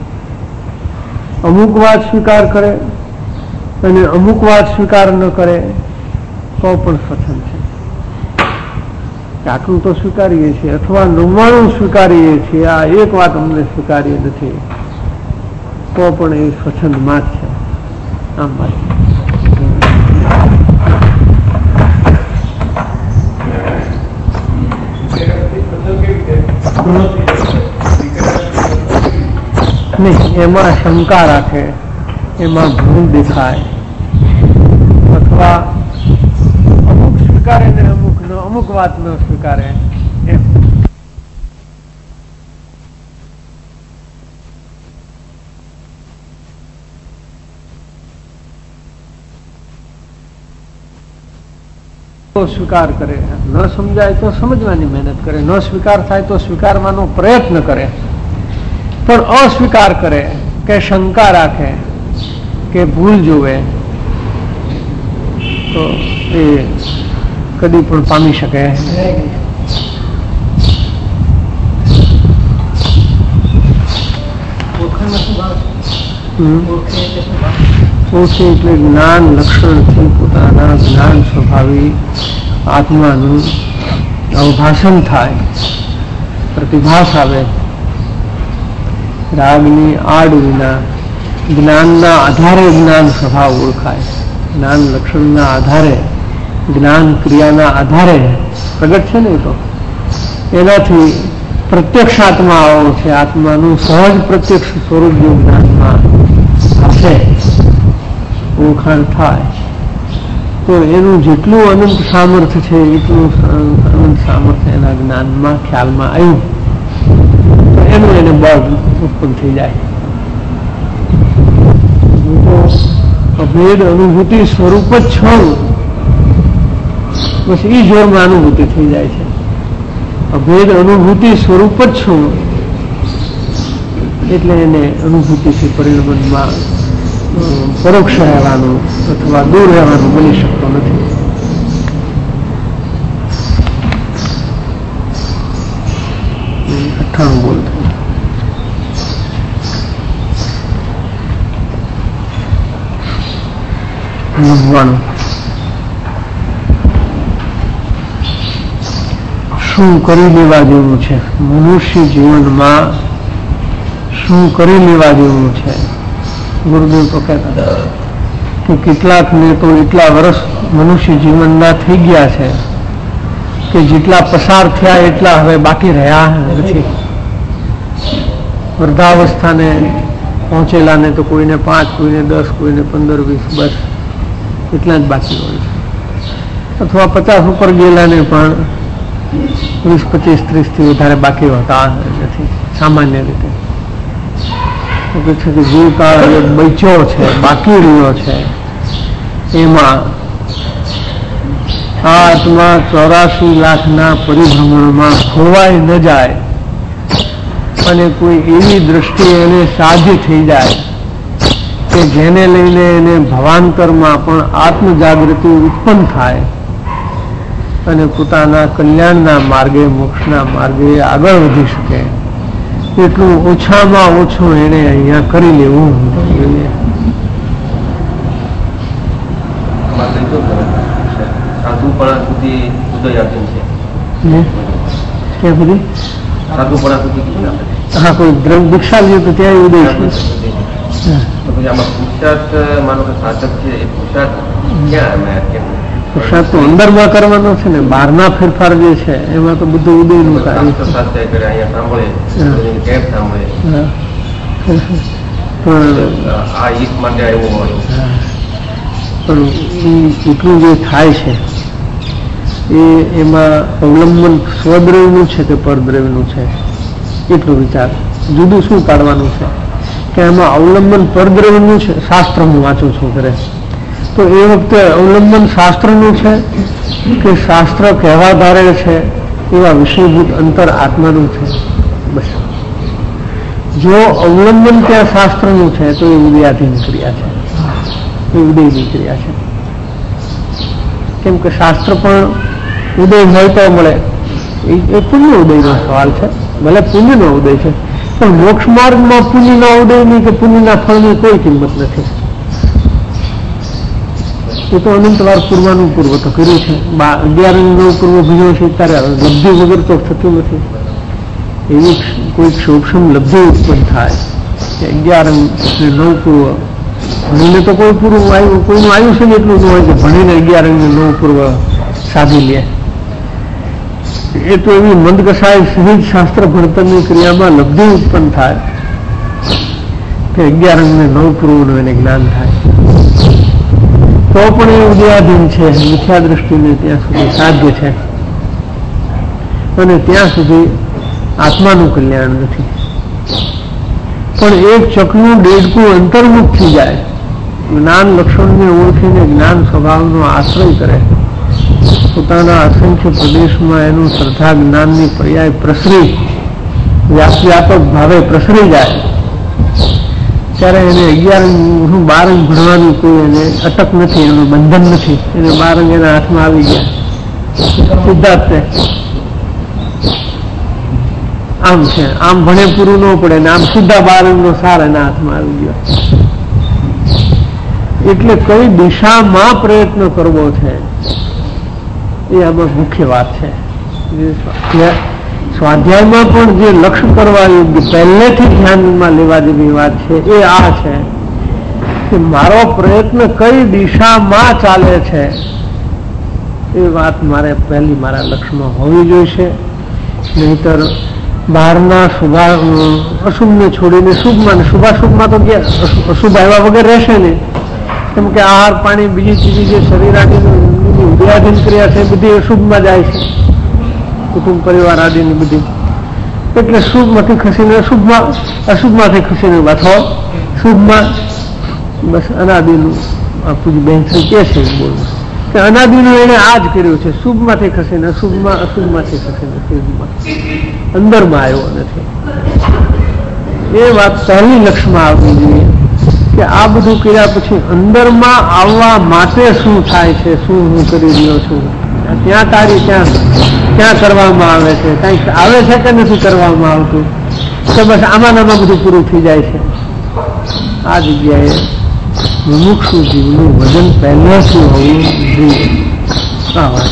અમુક વાત સ્વીકાર કરે અને અમુક વાત સ્વીકાર ન કરે તો પણ સ્વચ્છંદ છે. આટલું તો સ્વીકારીએ છીએ, અથવા 99 સ્વીકારીએ છીએ, આ એક વાત અમને સ્વીકારીએ નથી, તો પણ એ સ્વચ્છંદમાં જ છે. આમ વાત નહીં. એમાં શંકા રાખે, એમાં ભૂલ દેખાય, અથવા અમુક સ્વીકારે ને અમુક વાત ન સ્વીકારે એમ. સ્વીકાર કરે, ન સમજાય તો સમજવાની મહેનત કરે, ન સ્વીકાર થાય તો સ્વીકારવાનો પ્રયત્ન કરે. પણ અસ્વીકાર કરે કે શંકા રાખે કે ભૂલ જોવે તો એ કદી પણ પામી શકે. ઓળખે એટલે જ્ઞાન લક્ષણથી પોતાના જ્ઞાન સ્વભાવી આત્માનું અવભાષણ થાય, પ્રતિભાસ આવે. રાગની આડ વિના જ્ઞાનના આધારે જ્ઞાન સ્વભાવ ઓળખાય. જ્ઞાન લક્ષણના આધારે, જ્ઞાન ક્રિયાના આધારે પ્રગટ છે ને, તો એનાથી પ્રત્યક્ષ આત્મા આવો છે. આત્માનું સહજ પ્રત્યક્ષ સ્વરૂપ જો જ્ઞાનમાં હશે, ઓળખાણ થાય, તો એનું જેટલું અનંત સામર્થ્ય છે એટલું અનંત સામર્થ્ય એના જ્ઞાનમાં ખ્યાલમાં આવ્યું તો એનું એને બળ ઉત્પન્ન થઈ જાય. હું તો અભેદ અનુભૂતિ સ્વરૂપ જ છું, બસ એ જોરમાં અનુભૂતિ થઈ જાય છે. અભેદ અનુભૂતિ સ્વરૂપ જ છું એટલે એને અનુભૂતિથી પરિણમનમાં પરોક્ષ રહેવાનું અથવા દૂર રહેવાનું બની શકતો નથી. બોલતો નવવાનું શું કરી લેવા જેવું છે? મનુષ્ય જીવનમાં શું કરી લેવા જેવું છે? ગુરુદેવ તો કહેતા કે કેટલાકને તો એટલા વર્ષ મનુષ્ય જીવનના થઈ ગયા છે કે જેટલા પસાર થયા એટલા હવે બાકી રહ્યા નથી. વૃદ્ધાવસ્થાને પહોંચેલાને તો કોઈને 5, કોઈને 10, કોઈને 15, 20, બસ એટલા જ બાકી હોય છે. અથવા 50 ઉપર ગયેલાને પણ 20, 25, 30 થી વધારે બાકી હોતા નથી સામાન્ય રીતે. જીવકાળ બચ્યો છે, બાકી રહ્યો છે, એમાં આ આત્મા 84 લાખના પરિભ્રમણમાં ખોવાઈ ન જાય અને કોઈ એવી દ્રષ્ટિ એને સાધી થઈ જાય કે જેને લઈને એને ભવાંતરમાં પણ આત્મજાગૃતિ ઉત્પન્ન થાય અને પોતાના કલ્યાણના માર્ગે, મોક્ષના માર્ગે આગળ વધી શકે, એટલું ઓછામાં ઓછું એને અહીંયા કરી લેવું જોઈએ.
સાધુપણા સુધી ઉદય આપે છે.
ક્યાં સુધી?
સાધુપણા સુધી કીધું ને.
હા, કોઈ દ્રવ્ય દીક્ષા લે તો ત્યાં ઉદય છે.
આમાં પુરુષાર્થ માનો કે સાધક છે, એ પુરુષાર્થ ક્યાં કેમ?
પુરુષાર્થ તો અંદરમાં કરવાનો છે ને, બહારના ફેરફાર જે છે એમાં તો બધું ઉદયનું કાર્ય છે.
આ ઈદ માટે આવ્યો હોય
પણ એટલું જે થાય છે એમાં અવલંબન સ્વદ્રવ્યનું છે કે પરદ્રવ્યનું છે એટલું વિચાર. જુદું શું પાડવાનું છે કે એમાં અવલંબન પરદ્રવ્યનું છે. શાસ્ત્ર હું વાંચું છું ઘરે, તો એ વખતે અવલંબન શાસ્ત્રનું છે કે શાસ્ત્ર કહેવા ધારે છે એવા વિષયભૂત અંતર આત્માનું છે. બસ જો અવલંબન ત્યાં શાસ્ત્રનું છે તો એ ઉદયાધીન ક્રિયા છે, એ ઉદયની ક્રિયા છે. કેમ કે શાસ્ત્ર પણ ઉદય હોય તો મળે, એ પુણ્ય ઉદયનો સવાલ છે. ભલે પુણ્યનો ઉદય છે પણ મોક્ષ માર્ગમાં પુણ્યના ઉદયની કે પુણ્યના ફળની કોઈ કિંમત નથી. એ તો અનંતવાર પૂર્વાનું પૂર્વ તો કર્યું છે. 11 પૂર્વ ભીજો છે ત્યારે લબ્ધિ વગર તો થતું નથી. એવી કોઈ સૂક્ષ્મ લબ્ધિ ઉત્પન્ન થાય કે 11 એટલે 9 પૂર્વ. ભણીને તો કોઈ પૂર્વ આવ્યું, કોઈનું આયુષ્ય એટલું ન હોય કે ભણીને 11 ને 9 પૂર્વ સાધી લે. એ તો એવી મંદકસાય સહિત શાસ્ત્ર ભણતરની ક્રિયામાં લબ્ધિ ઉત્પન્ન થાય કે 11 ને 9 પૂર્વનું એને જ્ઞાન થાય. તો પણ એ ઉદયાધીન છે, મિથ્યા દ્રષ્ટિને ત્યાં સુધી સાધ્ય છે અને ત્યાં સુધી આત્માનું કલ્યાણ નથી. પણ એક ચકનું દેડકું અંતર્મુખ થઈ જાય, જ્ઞાન લક્ષણને ઓળખીને જ્ઞાન સ્વભાવનો આશ્રય કરે, પોતાના અસંખ્ય પ્રદેશમાં એનું શ્રદ્ધા જ્ઞાનની પર્યાય પ્રસરી વ્યાપક ભાવે પ્રસરી જાય ત્યારે એને 11 12 ભણવાની કોઈ એને અટક નથી, એનું બંધન નથી. એને 12 એના હાથમાં આવી ગયા સિદ્ધાર્થ આમ છે, આમ ભણે પૂરું ન પડે ને આમ સીધા બાળકનો સાર એના હાથમાં આવી ગયો. એટલે કઈ દિશામાં પ્રયત્ન કરવો છે એ આમાં મુખ્ય વાત છે. સ્વાધ્યાયમાં પણ જે લક્ષ્ય કરવા યોગ્ય પહેલેથી ધ્યાનમાં લેવા જેવી વાત છે એ આ છે કે મારો પ્રયત્ન કઈ દિશામાં ચાલે છે એ વાત મારે પહેલી મારા લક્ષ્યમાં હોવી જોઈશે. નહીતર બહારના અશુભને છોડીને શુભમાં, શુભાશુભમાં તો અશુભ આવ્યા વગર રહેશે ને. કેમ કે આહાર પાણી બીજી ચીજી જે શરીર આદિની ઉદયાધીન ક્રિયા છે બધી અશુભમાં જાય છે, કુટુંબ પરિવાર આદિની બધી. એટલે શુભમાંથી ખસીને અશુભમાં, અશુભમાંથી ખસીને પાછો શુભમાં. બસ અનાદિનું પૂરી બહેન શ્રી કે છે બોલવું કે અનાદિનું એને આ જ કર્યું છે, શુભમાંથી ખસીને અશુભમાં, અશુભમાંથી ખસીને શુભમાં, અંદરમાં આવ્યો નથી. એ વાત પહેલી લક્ષ્યમાં આવવી જોઈએ કે આ બધું કર્યા પછી અંદરમાં આવવા માટે શું થાય છે, શું હું કરી રહ્યો છું, ત્યાં તારી ક્યાં કરવામાં આવે છે, કંઈક આવે છે કે નથી કરવામાં આવતું, તો બસ આમાં બધું પૂરું થઈ જાય છે. આ જગ્યાએ મુમુક્ષુ જીવનું વજન પહેલાથી હોવું જોઈએ. આ વાત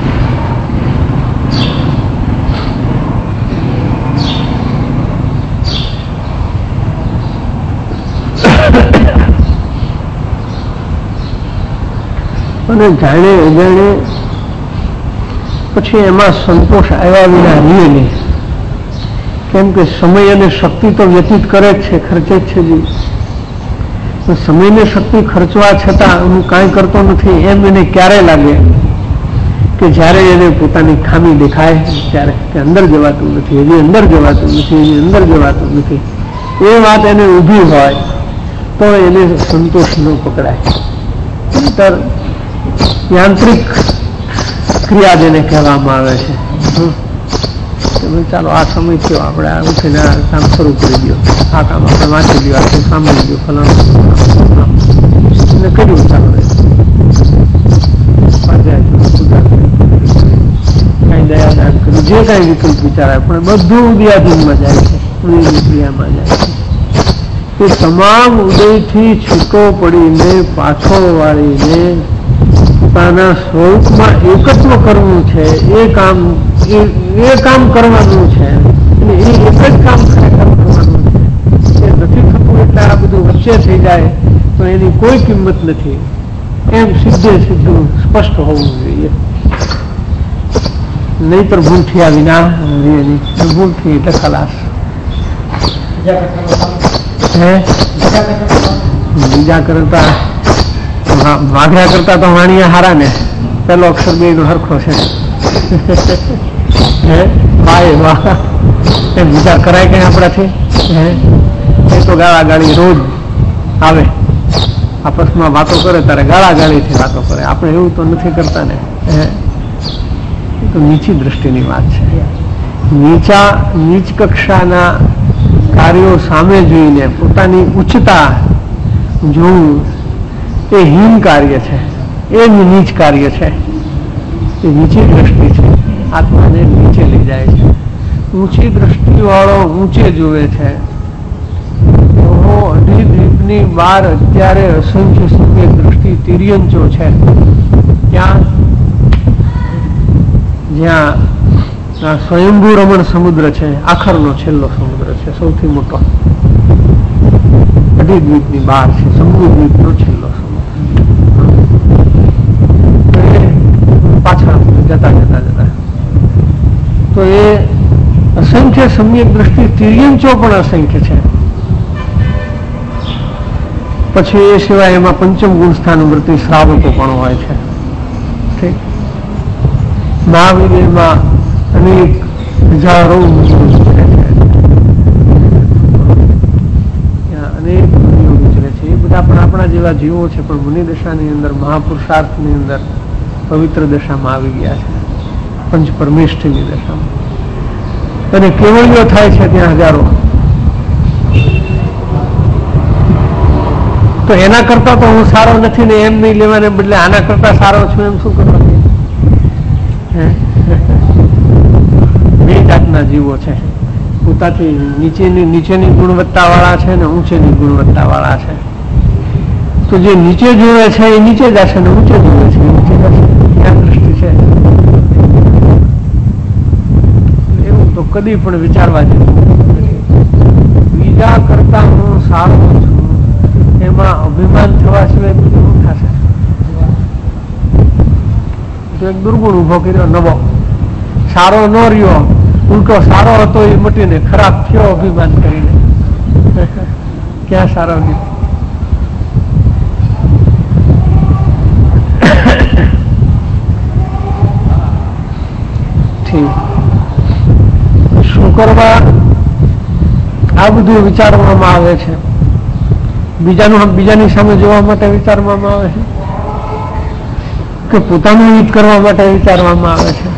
અને જાણે અજાણે પછી એમાં સંતોષ આવ્યા વિના રહીએ નહીં. કેમ કે સમય અને શક્તિ તો વ્યતીત કરે જ છે, ખર્ચે જ છે જી. સમયને શક્તિ ખર્ચવા છતાં હું કાંઈ કરતો નથી એમ એને ક્યારે લાગે કે જ્યારે એને પોતાની ખામી દેખાય ત્યારે કે અંદર જવાતું નથી, હજી અંદર જવાતું નથી, હજી અંદર જવાતું નથી, એ વાત એને ઊભી હોય તો એને સંતોષ ન પકડાય. નહીતર યાંત્રિક ક્રિયા જેને કહેવામાં આવે છે કે ભાઈ ચાલો આ સમય થયો, આપણે આ ઉઠીને આ કામ શરૂ કરી દો, આ કામ આપણે વાંચી દો, આપણે સાંભળી દો, ફલાણું એને કર્યું, ચાલો કઈ દયાદાન કર્યું, જે કઈ વિકલ્પ વિચારાય પણ બધું ઉદયાધીનમાં જાય છે, ઉદયની ક્રિયામાં જાય છે. એ તમામ ઉદયથી છૂટો પડીને પાછો વાળીને પોતાના સ્વરૂપમાં એકત્વ કરવું છે, એ કામ કરવાનું છે. એ એક જ કામ ખરેખર કરવાનું છે. એ નથી થતું એટલે આ બધું વચ્ચે થઈ જાય તો એની કોઈ કિંમત નથી. એમ સીધે સીધું સ્પષ્ટ હોવું જોઈએ. નહીતર ભૂલ થયા વિના એની ભૂલ થઈ એટલે ખલાસ. બીજા કરતા વાઘરા કરતા તો વાણિયા હારા ને, પેલો અક્ષર બે નો હરખો છે. એમ વિચાર કરાય કઈ આપણાથી? એ તો ગાળા ગાળી રોજ આવે, આપસમાં વાતો કરે ત્યારે ગાળા ગાળીથી વાતો કરે. આપણે એવું તો નથી કરતા ને. એ તો નીચી દ્રષ્ટિની વાત છે. નીચ કક્ષાના કાર્યો સામે જોઈને પોતાની ઉચ્ચતા જોવું એ હીન કાર્ય છે, એ નીચ કાર્ય છે, એ નીચી દ્રષ્ટિ છે. આત્માને નીચે લઈ જાય છે. ઊંચી દ્રષ્ટિ વાળો ઊંચે જુએ છે. અઢી દ્વીપની બહાર અત્યારે અસંખ્ય સમ્યક દ્રષ્ટિ તિર્યંચો છે. જ્યાં સ્વયંભૂ રમણ સમુદ્ર છે, આખરનો છેલ્લો સમુદ્ર છે, સૌથી મોટો. અઢી દ્વીપની બહાર છે, શંભુ દ્વીપનો છેલ્લો સમુદ્ર. પાછળ જતા તો એ અસંખ્ય સમ્યક દ્રષ્ટિ તિર્યંચો પણ અસંખ્ય છે. પછી એ સિવાય એમાં પંચમ ગુણ સ્થાન વૃત્તિ શ્રાવકો પણ હોય છે. ઠીક, મહાવીરમાં અનેક હજારો અનેક મુનિઓ ગુજરે છે. એ બધા પણ આપણા જેવા જીવો છે, પણ મુનિ દશાની અંદર, મહાપુરુષાર્થની અંદર પવિત્ર દશામાં આવી ગયા છે, પંચ પરમેષ્ઠની દશામાં. અને કેવળીઓ થાય છે ત્યાં હજારો. તો એના કરતા તો હું સારો નથી ને એમ નહીં લેવાને બદલે આના કરતા સારો છું એમ શું કરવા? બે જાતના જીવો છે, પોતાથી નીચેની ગુણવત્તા વાળા છે ને ઊંચેની ગુણવત્તા વાળા છે. તો જે નીચે જોવે છે એ નીચે જશે ને ઊંચે જોવે છે એ ઊંચે જશે. ક્યાં દ્રષ્ટિ છે? એવું તો કદી પણ વિચારવા જેવું નથી. બીજા કરતા હું સારો છું એમાં અભિમાન થવા સિવાય બીજું શું થશે? તો એક દુર્ગુણ ઉભો કર્યો નવો, સારો ન રહ્યો, ઉલટો સારો હતો એ મટીને ખરાબ થયો અભિમાન કરીને. ક્યાં સારો ગયો? શું કરવા આ બધું વિચારવામાં આવે છે? બીજાની સામે જોવા માટે વિચારવામાં આવે છે કે પોતાનું હિત કરવા માટે વિચારવામાં આવે છે?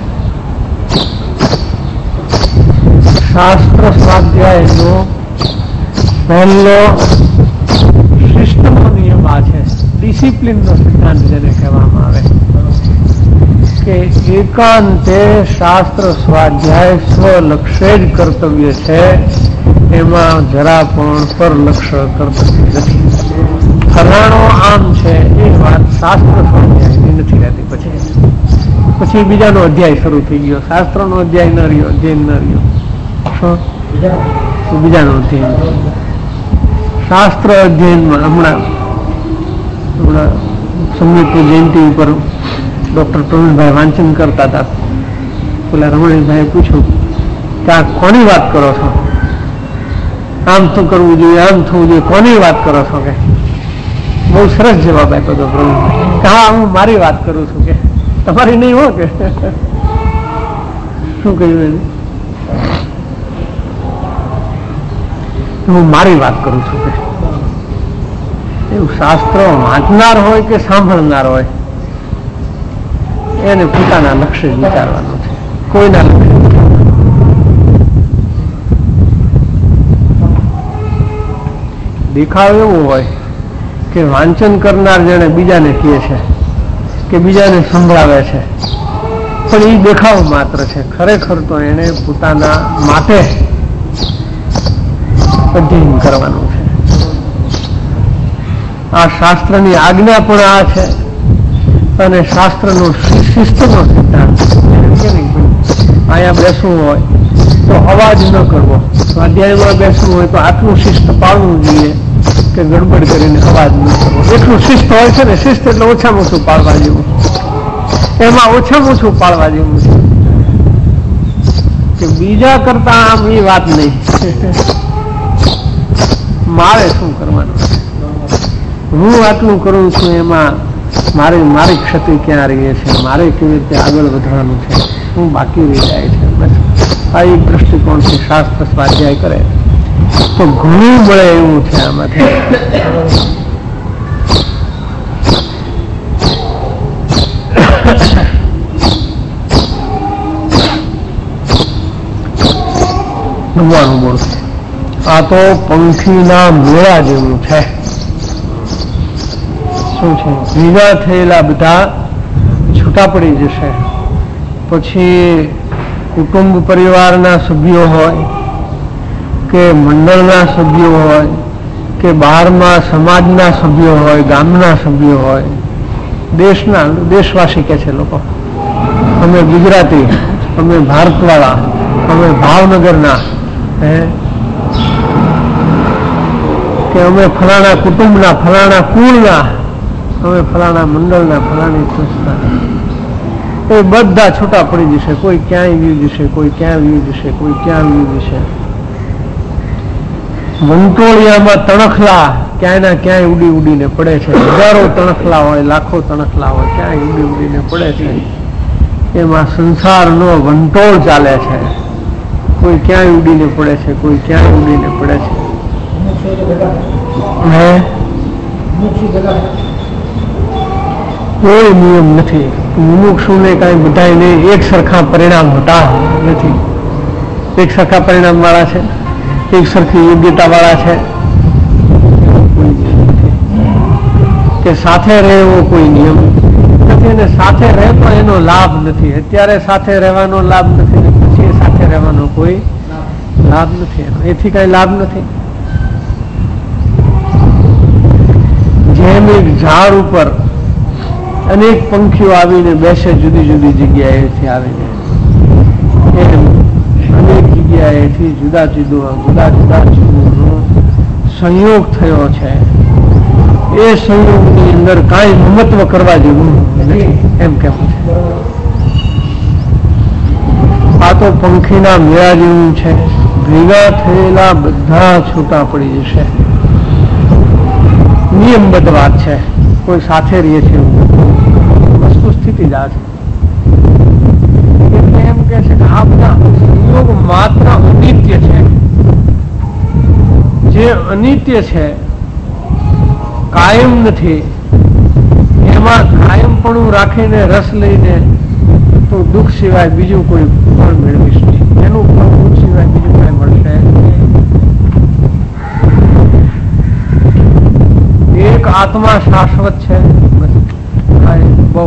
શાસ્ત્ર સ્વાધ્યાયનો પહેલો શિસ્તનો નિયમ આ છે, ડિસિપ્લિનનો સિદ્ધાંત જેને કહેવામાં આવે કે એકાંતે શાસ્ત્ર સ્વાધ્યાય સ્વલક્ષ્ય જ કર્તવ્ય છે, એમાં જરા પણ પરલક્ષ્ય કર્તવ્ય નથી. ફલાણો આમ છે એ વાત શાસ્ત્ર સ્વાધ્યાયની નથી રહેતી. પછી બીજાનો અધ્યાય શરૂ થઈ ગયો, શાસ્ત્રનો અધ્યાય ન રહ્યો, અધ્યયન ન રહ્યો, બીજાનો અધ્યાય. શાસ્ત્ર અધ્યયનમાં હમણાં સંયુક્ત જયંતિ ઉપર ડોક્ટર પ્રવીણભાઈ વાંચન કરતા હતા. પેલા રમણીભાઈએ પૂછ્યું કે આ કોની વાત કરો છો? આમ તો કરવું જોઈએ, આમ થવું જોઈએ, કોની વાત કરો છો? કે બહુ સરસ જવાબ આપ્યો હતો પ્રવીણભાઈ કે હા, હું મારી વાત કરું છું, કે તમારી નહીં હો. કે શું કહ્યું એને? હું મારી વાત કરું છું. કે એવું શાસ્ત્રો વાંચનાર હોય કે સાંભળનાર હોય એને પોતાના લક્ષ્ય વિચારવાનું છે, કોઈના લક્ષ્ય. દેખાવ એવો હોય કે વાંચન કરનાર જેને બીજાને કહે છે કે બીજાને સંભળાવે છે, પણ એ દેખાવ માત્ર છે. ખરેખર તો એને પોતાના માટે અધ્યયન કરવાનું છે. આ શાસ્ત્રની આજ્ઞા પણ આ છે અને શાસ્ત્રનો શિસ્તનો સિદ્ધાંત. અહીંયા બેસવું હોય તો અવાજ ન કરવો, સ્વાધ્યાયમાં બેસવું હોય તો આટલું શિસ્ત પાળવું જોઈએ કે ગડબડ કરીને અવાજ ન કરવો. એટલું શિસ્ત હોય છે ને, શિસ્ત એટલે ઓછામાં ઓછું પાળવા જેવું. એમાં ઓછામાં ઓછું પાળવા જેવું છે કે બીજા કરતા આમ એ વાત નહીં. મારે શું કરવાનું? હું આટલું કરું છું એમાં મારી ક્ષતિ ક્યાં રહી છે, મારે કેવી રીતે આગળ વધવાનું છે, શું બાકી રહી જાય છે. બસ આ એક દ્રષ્ટિકોણથી શાસ્ત્ર સ્વાધ્યાય કરે તો ઘણું મળે એવું છે આમાંથી. ભગવાનનું બોલ, આ તો પંખીના મેળા જેવું છે. શું છે? ભેગા થયેલા બધા છૂટા પડી જશે. પછી કુટુંબ પરિવારના સભ્યો હોય કે મંડળના સભ્યો હોય કે બહારમાં સમાજના સભ્યો હોય, ગામના સભ્યો હોય, દેશવાસી કે છે લોકો, અમે ગુજરાતી, અમે ભારતવાળા, અમે ભાવનગરના, કે અમે ફલાણા કુટુંબના, ફલાણા કુળના, અમે ફલાણા મંડળના, ફલાણી સંસ્થા, એ બધા છૂટા પડી જશે. કોઈ ક્યાંય વ્યૂ જશે, કોઈ ક્યાં વ્યૂ જશે, કોઈ ક્યાં વ્યૂ જશે. વંટોળિયામાં તણખલા ક્યાંયના ક્યાંય ઉડી ઉડીને પડે છે. હજારો તણખલા હોય, લાખો તણખલા હોય, ક્યાંય ઉડી ઉડીને પડે છે. એમાં સંસારનો વંટોળ ચાલે છે. કોઈ ક્યાંય ઉડીને પડે છે, કોઈ ક્યાંય ઉડીને પડે છે. કોઈ નિયમ નથી. મુમુક્ષુને કાંઈ બધાને એક સરખા પરિણામ હોતા નથી. એક સરખા પરિણામ વાળા છે, એક સરખી યોગ્યતા વાળા છે. કે સાથે રહે એવો કોઈ નિયમ નથી. પછી એને સાથે રહેતો એનો લાભ નથી. અત્યારે સાથે રહેવાનો લાભ નથી ને પછી સાથે રહેવાનો કોઈ લાભ નથી. એથી કઈ લાભ નથી. જેમ એક ઝાડ ઉપર અનેક પંખીઓ આવીને બેસે જુદી જુદી જગ્યાએથી આવીને, એમ અનેક જગ્યાએથી જુદા જુદા જીવોનો સંયોગ થયો છે. એ સંયોગની અંદર કાંઈ મમત્વ કરવા જેવું નથી એમ કેવું છે. આ તો પંખીના મેળા જેવું છે. ભેગા થયેલા બધા છૂટા પડી જશે. નિયમબદ્ધ વાત છે. કોઈ સાથે રહીએ છે વસ્તુ સ્થિતિ જ આ છે. એટલે એમ કે છે કે આ બધા સંયોગ માત્ર અનિત્ય છે. જે અનિત્ય છે, કાયમ નથી, એમાં કાયમપણું રાખીને રસ લઈને તો દુઃખ સિવાય બીજું કોઈ ફળ મેળવીશ નહીં. એનું ફળ દુઃખ સિવાય બીજું કઈ મળશે. એક આત્મા શાશ્વત છે. બહુ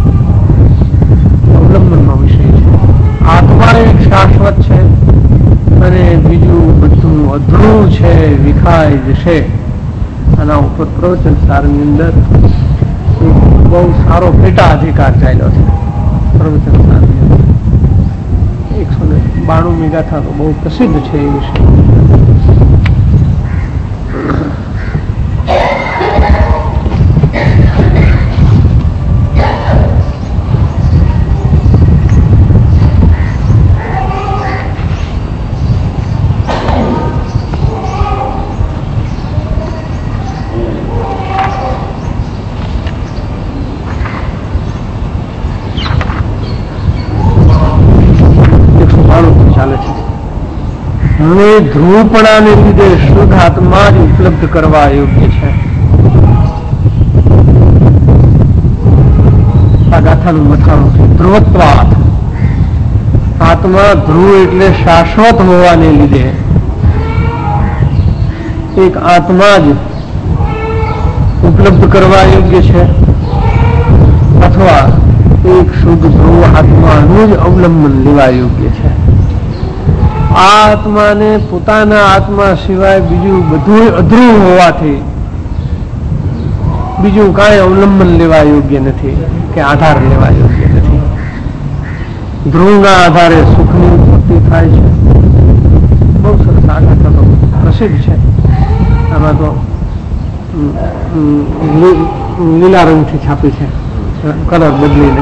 અવલંબનનો વિષય છે. આત્મા એક શાશ્વત છે અને બીજું બધું અધૂરું છે, વિખાઈ જશે. આના ઉપર પ્રવચન સારની અંદર એક બહુ સારો પેટા અધિકાર ચાલ્યો છે. પ્રવચન સારની અંદર 192 ગાથા તો બહુ પ્રસિદ્ધ છે એ વિષય. હવે ધ્રુવપણાને લીધે શુદ્ધ આત્મા જ ઉપલબ્ધ કરવા યોગ્ય છે. આ ગાથાનું મથાળું છે. ધ્રુવત્વાત, આત્મા ધ્રુવ એટલે શાશ્વત હોવાને લીધે એક આત્મા જ ઉપલબ્ધ કરવા યોગ્ય છે, અથવા એક શુદ્ધ ધ્રુવ આત્માનું જ અવલંબન લેવા યોગ્ય છે. આ આત્માને પોતાના આત્મા સિવાય બીજું બધું અધૂરું હોવાથી બીજું કાંઈ અવલંબન લેવા યોગ્ય નથી કે આધાર લેવા યોગ્ય નથી. ધ્રુવના આધારે સુખની ઉત્પત્તિ થાય છે. બહુ સરસ આ ગાથા તો પ્રસિદ્ધ છે. આમાં તો લીલા રંગથી છાપી છે, કલર બદલીને.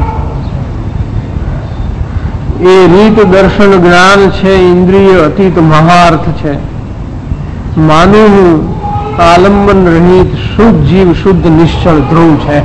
એ રીત દર્શન જ્ઞાન છે, ઇન્દ્રિય અતીત મહાર્થ છે. માનું આલંબન રહિત શુદ્ધ જીવ શુદ્ધ નિશ્ચળ ધ્રુવ છે.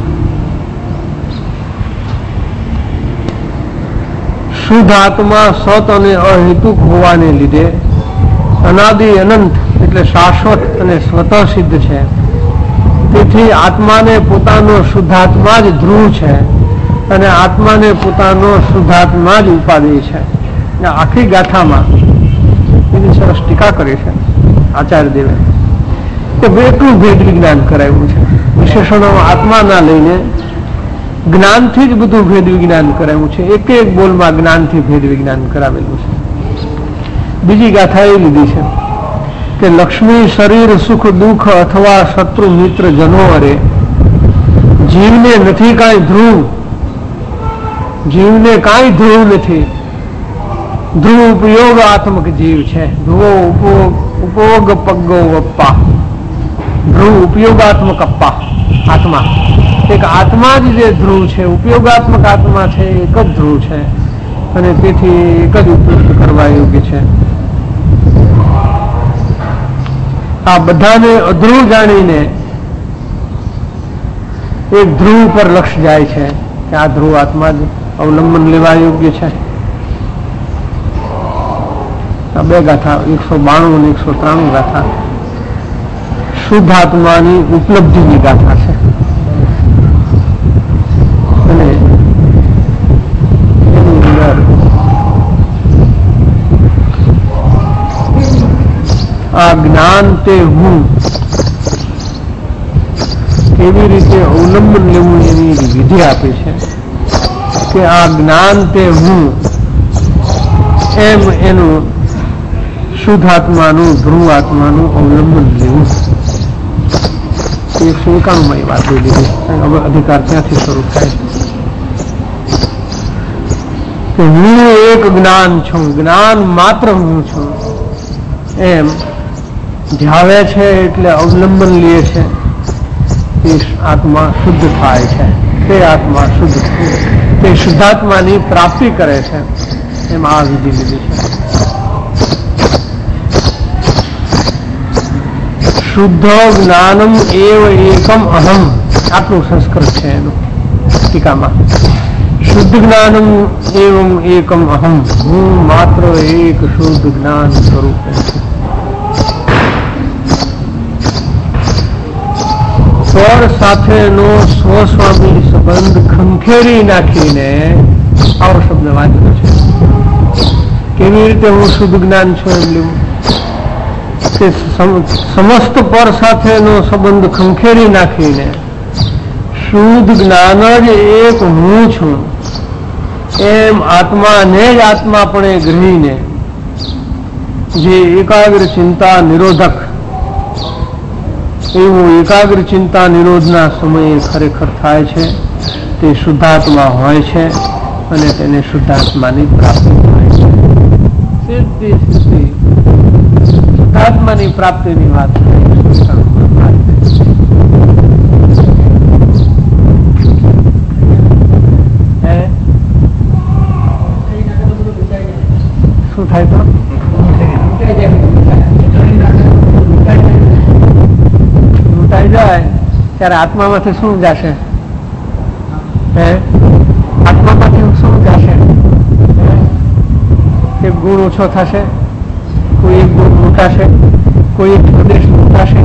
શુદ્ધ આત્મા સત અને અહેતુક હોવાને લીધે અનાદિ અનંત એટલે શાશ્વત અને સ્વતઃ સિદ્ધ છે. તેથી આત્માને પોતાનો શુદ્ધાત્મા જ ધ્રુવ છે અને આત્માને પોતાનો શુદ્ધાત્મા જ ઉપાધિ છે. આખી ગાથામાં એની સરસ ટીકા કરી છે આચાર્ય દેવે. કે એટલું ભેદ વિજ્ઞાન કરાવ્યું છે. વિશેષણો આત્મા ના લઈને જ્ઞાનથી જ બધું ભેદ વિજ્ઞાન કરાવ્યું છે. એક એક બોલમાં જ્ઞાનથી ભેદ વિજ્ઞાન કરાવેલું છે. બીજી ગાથા એ લીધી છે કે લક્ષ્મી શરીર સુખ દુઃખ અથવા શત્રુ મિત્ર જનો અરે જીવને નથી કાંઈ ધ્રુવ, જીવને કાંઈ ધ્રુવ નથી. ધ્રુવ ઉપયોગાત્મક જીવ છે. ધ્રુવો ઉપોગ પગ્ગો અપ્પા. ધ્રુવ ઉપયોગાત્મક અપ્પા આત્મા. એક આત્મા જ જે ધ્રુવ છે, ઉપયોગાત્મક આત્મા છે, એક જ ધ્રુવ છે અને તેથી એક જ ઉપયોગ કરવા યોગ્ય છે. આ બધાને અધ્રુવ જાણીને એક ધ્રુવ પર લક્ષ જાય છે કે આ ધ્રુવ આત્મા જ અવલંબન લેવા યોગ્ય છે. આ બે ગાથા 192 અને 193 ગાથા શુદ્ધ આત્માની ઉપલબ્ધિની ગાથા છે. અને એની અંદર આ જ્ઞાન તે હું કેવી રીતે અવલંબન લેવું એની વિધિ આપી છે કે આ જ્ઞાન તે હું એમ એનું શુદ્ધ આત્માનું ધ્રુવ આત્માનું અવલંબન લેવું. એ શોકાણમય વાત લીધી. હવે અધિકાર ત્યાંથી શરૂ થાય કે હું એક જ્ઞાન છું, જ્ઞાન માત્ર હું છું એમ ધ્યાવે છે એટલે અવલંબન લે છે. તે આત્મા શુદ્ધ થાય છે, તે આત્મા શુદ્ધ તે શુદ્ધાત્માની પ્રાપ્તિ કરે છે. એમ આ વિધિ લીધી છે. શુદ્ધ જ્ઞાનમ એવ એકમ અહમ, આટલું સંસ્કૃત છે એનું ટીકામાં. શુદ્ધ જ્ઞાનમ એવમ એકમ અહમ, હું માત્ર એક શુદ્ધ જ્ઞાન સ્વરૂપે છું. સ્વર સાથેનો સ્વસ્વામી સંબંધ ખંખેરી નાખીને આવો શબ્દ વાંચ્યો છે. કેવી રીતે હું શુદ્ધ જ્ઞાન છું એમ લેવું કે સમસ્ત પર સાથેનો સંબંધ ખંખેરી નાખીને શુદ્ધ જ્ઞાન જ એક હું છું એમ આત્માને જ આત્માપણે ગ્રહીને જે એકાગ્ર ચિંતા નિરોધક એવું એકાગ્ર ચિંતા નિરોધના સમયે ખરેખર થાય છે તે શુદ્ધાત્મા હોય છે અને તેને શુદ્ધાત્માની પ્રાપ્તિ થાય છે. સીધી શુદ્ધાત્માની પ્રાપ્તિની વાત શું થાય તો જાય ત્યારે આત્મામાંથી શું જશે? આત્મામાંથી શું જશે? એક ગુણ ઓછો થશે, કોઈ એક ગુણ મોટાશે, કોઈ એક પ્રદેશ મોટાશે.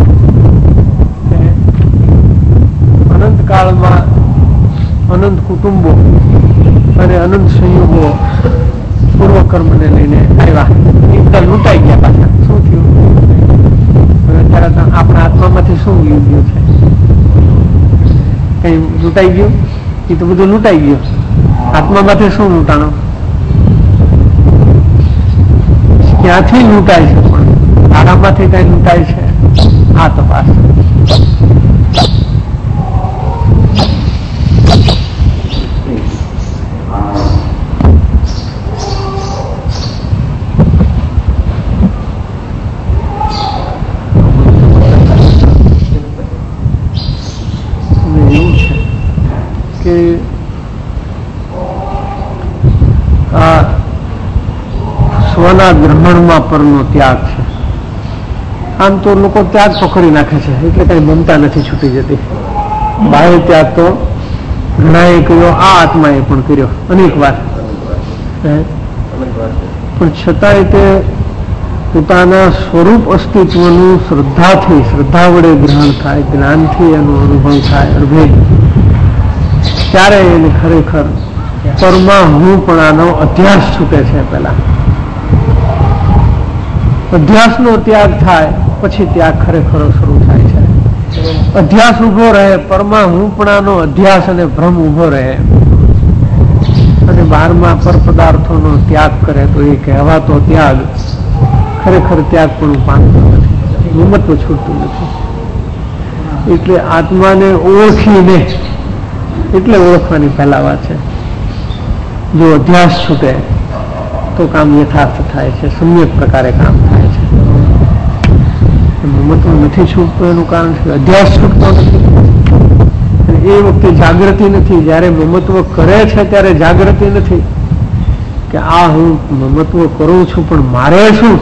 અનંત કાળમાં અનંત કુટુંબો અને અનંત સંયોગો પૂર્વકર્મને લઈને આવ્યા, એકદમ લૂંટાઈ ગયા પાછા. શું થયું? અત્યારે આપણા આત્મામાંથી શું ગયું છે? કઈ લૂંટાઈ ગયું? એ તો બધું લૂંટાઈ ગયું. આત્મામાંથી શું લૂંટાણો? ક્યાંથી લૂંટાય છે? પણ આરામમાંથી કઈ લૂંટાય છે? આ તપાસ. સ્વના ગ્રહણમાં પરનો ત્યાગ છે. આમ તો લોકો ત્યાગ તો કરી નાખે છે એટલે કઈ મમતા નથી છૂટી જતી. બાહ્ય ત્યાગ તો ઘણાએ કર્યો, આ આત્માએ પણ કર્યો અનેક વાર, પણ છતાંય તે પોતાના સ્વરૂપ અસ્તિત્વનું શ્રદ્ધાથી, શ્રદ્ધા વડે ગ્રહણ થાય, જ્ઞાનથી એનો અનુભવ થાય અર્ભેદ, ત્યારે એને ખરેખર પરમા હું પણ આનો અધ્યાસ છૂટે છે. પહેલા અધ્યાસનો ત્યાગ થાય પછી ત્યાગ ખરેખર શરૂ થાય છે. અધ્યાસ ઉભો રહે, પરમા હું પણ અધ્યાસ અને ભ્રમ ઉભો રહે અને 12મા પર પદાર્થોનો ત્યાગ કરે તો એ કહેવાતો ત્યાગ ખરેખર ત્યાગ પણ પામતો નથી, મમત્વ છૂટતું નથી. એટલે આત્માને ઓળખીને, એટલે ઓળખવાની પહેલા વાત છે. જો અધ્યાસ છૂટે તો કામ યથાર્થ થાય છે, સમ્યક પ્રકારે કામ થાય છે. મમત્વ નથી છૂટતું એનું કારણ છે અધ્યાસ છૂટતો નથી. એ વખતે જાગૃતિ નથી. જયારે મમત્વ કરે છે ત્યારે જાગૃતિ નથી કે આ હું મમત્વ કરું છું પણ મારે શું?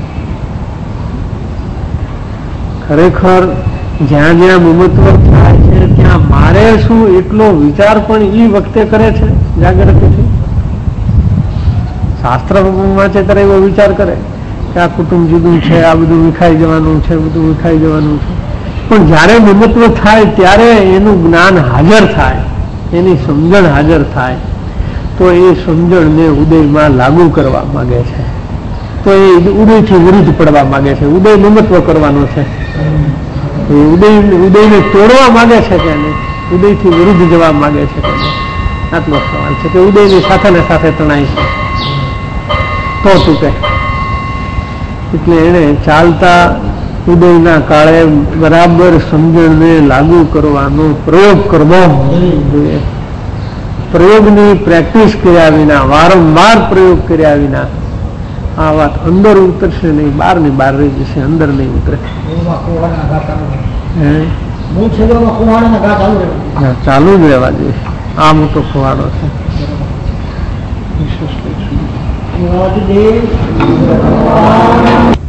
ખરેખર જ્યાં જ્યાં મમત્વ થાય છે ત્યાં મારે શું એટલો વિચાર પણ એ વખતે કરે છે જાગૃતિથી. શાસ્ત્ર વાંચે ત્યારે એવો વિચાર કરે કે આ કુટુંબ જુદું છે, આ બધું વિખાઈ જવાનું છે, બધું વિખાઈ જવાનું છે. પણ જયારે મમત્વ થાય ત્યારે એનું જ્ઞાન હાજર થાય, એની સમજણ હાજર થાય તો એ સમજણને ઉદયમાં લાગુ કરવા માંગે છે. તો એ ઉદયથી વિરુદ્ધ પડવા માંગે છે. ઉદય મમત્વ કરવાનો છે, ઉદયને તોડવા માંગે છે કે નહીં, ઉદયથી વિરુદ્ધ જવા માંગે છે કે નહીં, આટલો સવાલ છે. કે ઉદયની સાથે ને સાથે તણાય છે તો તૂટે. એટલે એને ચાલતા ઉદયના કાળે બરાબર સમજણને લાગુ કરવાનો પ્રયોગ કરવો જોઈએ. પ્રયોગની પ્રેક્ટિસ કર્યા વિના, વારંવાર પ્રયોગ કર્યા વિના આ વાત અંદર ઉતરશે નહીં, બહાર ની બહાર રહી જશે, અંદર નહીં ઉતરે. ચાલુ જ રહેવા જોઈએ. આ મોટો ફવાડો છે.